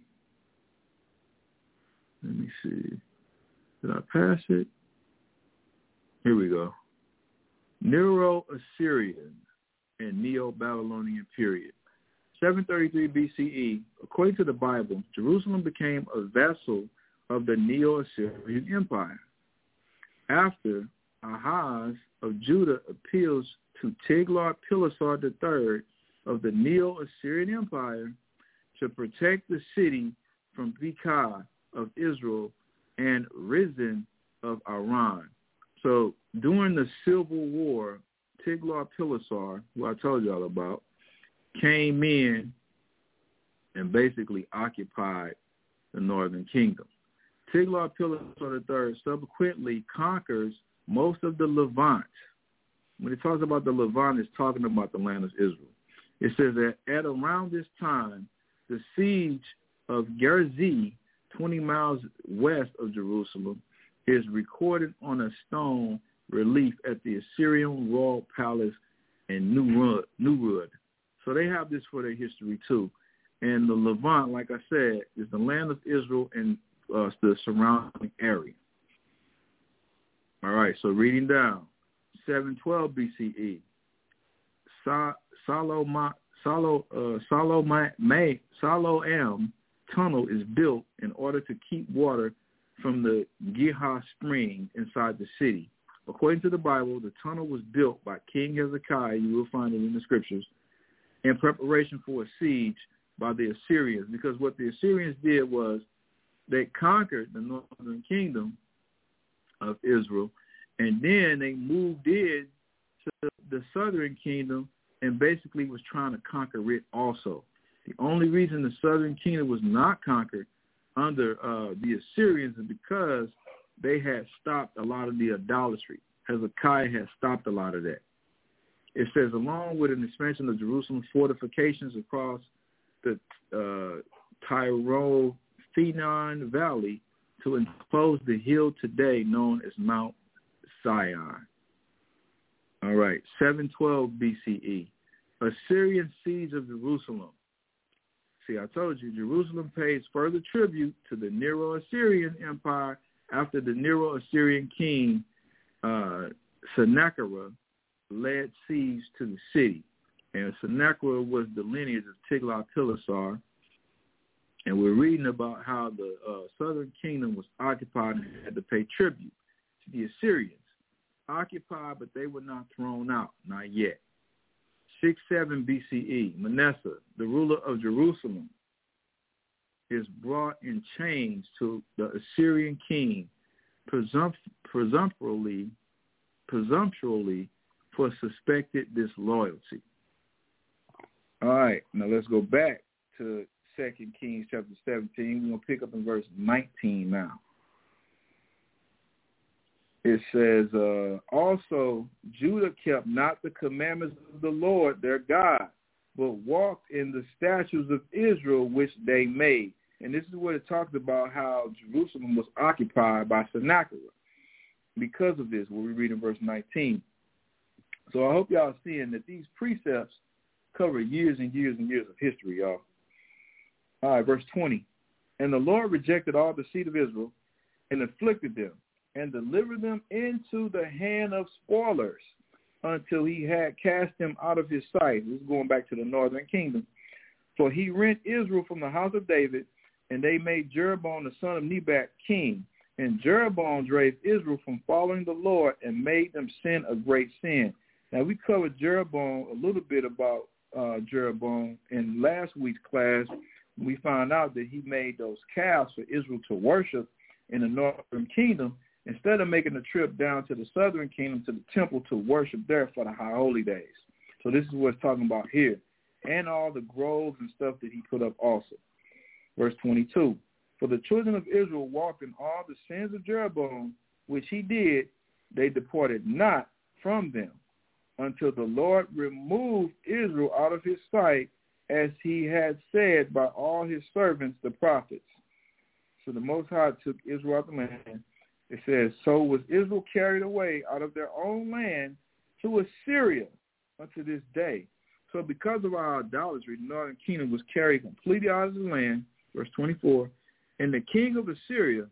let me see, did I pass it? Here we go. Neo-Assyrian and Neo-Babylonian period. 733 BCE, according to the Bible, Jerusalem became a vessel of the Neo-Assyrian Empire. After Ahaz of Judah appeals to Tiglath-Pileser III of the Neo-Assyrian Empire to protect the city from Pekah of Israel and Rezin of Aram. So during the Civil War, Tiglath-Pileser, who I told y'all about, came in and basically occupied the northern kingdom. Tiglath-Pileser III subsequently conquers most of the Levant. When it talks about the Levant, it's talking about the land of Israel. It says that at around this time, the siege of Gerzi, 20 miles west of Jerusalem, is recorded on a stone relief at the Assyrian royal palace in Nurud. So they have this for their history too. And the Levant, like I said, is the land of Israel and the surrounding area. All right, so reading down, 712 BCE, Siloam tunnel is built in order to keep water from the Gihah spring inside the city. According to the Bible, the tunnel was built by King Hezekiah, you will find it in the scriptures, in preparation for a siege by the Assyrians, because what the Assyrians did was they conquered the northern kingdom of Israel, and then they moved in to the southern kingdom and basically was trying to conquer it also. The only reason the southern kingdom was not conquered under the Assyrians is because they had stopped a lot of the idolatry. Hezekiah had stopped a lot of that. It says, along with an expansion of Jerusalem's fortifications across the Tyrophenon Valley to enclose the hill today known as Mount Sion. All right, 712 BCE. Assyrian siege of Jerusalem. See, I told you, Jerusalem pays further tribute to the Neo-Assyrian Empire after the Neo-Assyrian king Sennacherib led siege to the city. And Sennacherib was the lineage of Tiglath-Pileser. And we're reading about how the southern kingdom was occupied and had to pay tribute to the Assyrians. Occupied, but they were not thrown out, not yet. 6-7 BCE, Manasseh, the ruler of Jerusalem, is brought in chains to the Assyrian king presumptuously for suspected disloyalty. All right, now let's go back to 2 Kings chapter 17. We're going to pick up in verse 19 now. It says, also Judah kept not the commandments of the Lord their God, but walked in the statutes of Israel which they made. And this is what it talks about how Jerusalem was occupied by Sennacherib. Because of this, what we read in verse 19. So I hope y'all are seeing that these precepts cover years and years and years of history, y'all. All right, verse 20. And the Lord rejected all the seed of Israel and afflicted them, and delivered them into the hand of spoilers until he had cast them out of his sight. This is going back to the northern kingdom. For he rent Israel from the house of David, and they made Jeroboam the son of Nebat king. And Jeroboam drave Israel from following the Lord and made them sin a great sin. Now, we covered Jeroboam, a little bit about Jeroboam in last week's class. We found out that he made those calves for Israel to worship in the northern kingdom, instead of making the trip down to the southern kingdom to the temple to worship there for the high holy days. So this is what it's talking about here. And all the groves and stuff that he put up also. Verse 22. For the children of Israel walked in all the sins of Jeroboam, which he did, they departed not from them, until the Lord removed Israel out of his sight, as he had said by all his servants the prophets. So the Most High took Israel out of the land. It says, so was Israel carried away out of their own land to Assyria unto this day. So because of our idolatry, the northern kingdom was carried completely out of the land. Verse 24, and the king of Assyria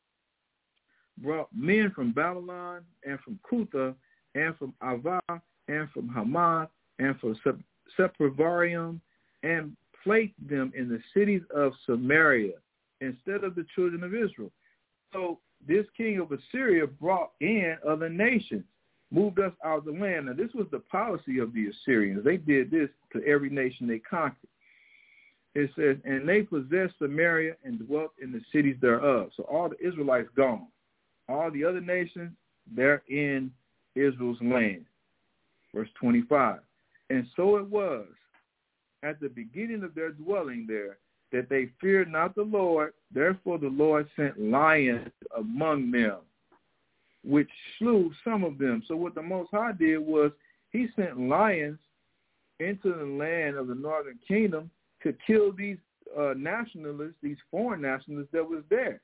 brought men from Babylon and from Cutha and from Ava and from Hamath and from Sepharvaim and placed them in the cities of Samaria instead of the children of Israel. So this king of Assyria brought in other nations, moved us out of the land. Now, this was the policy of the Assyrians. They did this to every nation they conquered. It says, and they possessed Samaria and dwelt in the cities thereof. So all the Israelites gone. All the other nations, they're in Israel's land. Verse 25. And so it was at the beginning of their dwelling there, that they feared not the Lord. Therefore the Lord sent lions among them, which slew some of them. So what the Most High did was he sent lions into the land of the northern kingdom to kill these nationalists, these foreign nationalists that was there.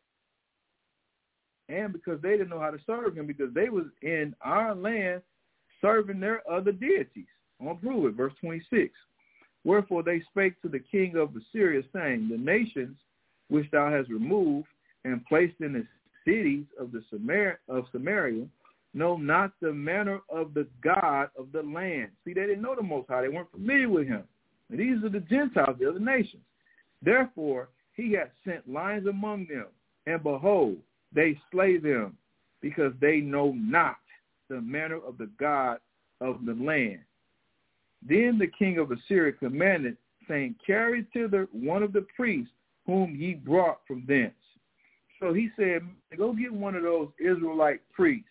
And because they didn't know how to serve him, because they was in our land serving their other deities. I'm going to prove it. Verse 26. Wherefore they spake to the king of Assyria, saying, the nations which thou hast removed and placed in the cities of Samaria know not the manner of the God of the land. See, they didn't know the Most High. They weren't familiar with him. And these are the Gentiles, the other nations. Therefore he hath sent lions among them, and behold, they slay them, because they know not the manner of the God of the land. Then the king of Assyria commanded, saying, carry thither one of the priests whom ye brought from thence. So he said, go get one of those Israelite priests,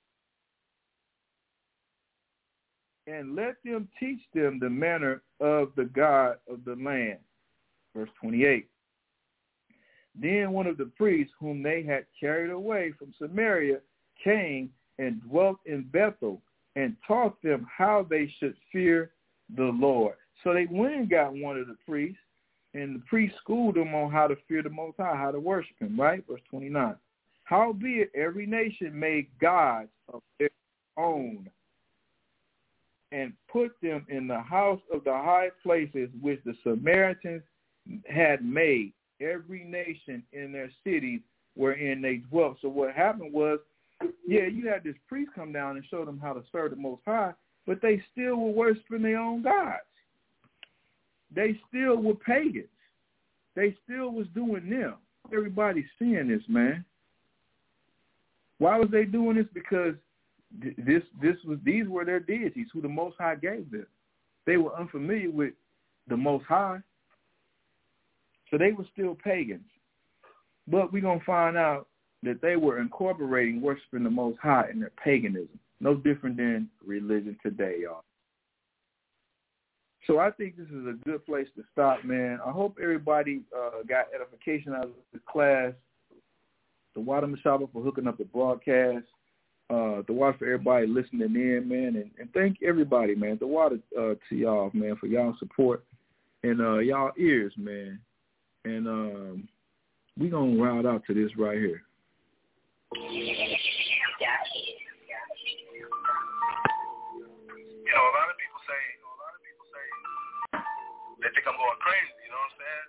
and let them teach them the manner of the God of the land. Verse 28. Then one of the priests whom they had carried away from Samaria came and dwelt in Bethel and taught them how they should fear the Lord. So they went and got one of the priests, and the priest schooled them on how to fear the Most High, how to worship him, right? Verse 29. Howbeit, every nation made gods of their own, and put them in the house of the high places which the Samaritans had made, every nation in their cities wherein they dwelt. So what happened was, you had this priest come down and show them how to serve the Most High, but they still were worshiping their own gods. They still were pagans. They still was doing them. Everybody's seeing this, man. Why was they doing this? Because these were their deities who the Most High gave them. They were unfamiliar with the Most High, so they were still pagans. But we're going to find out that they were incorporating worshiping the Most High in their paganism. No different than religion today, y'all. So I think this is a good place to stop, man. I hope everybody got edification out of this class. The Water Mashaba for hooking up the broadcast. The Water for everybody listening in, man. And thank everybody, man. The Water to y'all, man, for y'all support and y'all ears, man. And we going to round out to this right here. You know, a lot of people say they think I'm going crazy, you know what I'm saying?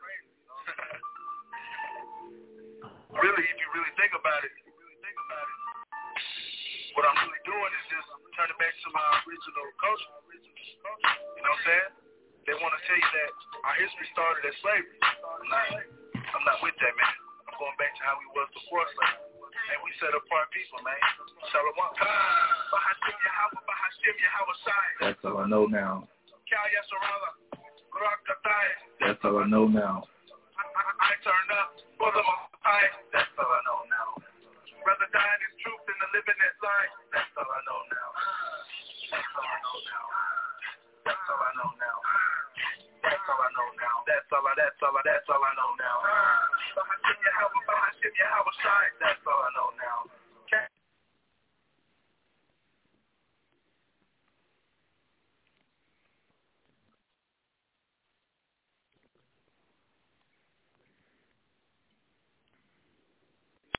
Really, if you really think about it, what I'm really doing is just turning back to my original culture. You know what I'm saying? They want to tell you that our history started as slavery. I'm not with that, man. I'm going back to how we was before slavery. And we set apart people, man. Shalom. That's all I know now. That's all I know now. I turned up for the Most High. That's all I know now. Rather dying in truth than to live in that lie. That's all I know now. That's all I know now. That's all I know now. That's all I know now. That's all I know now.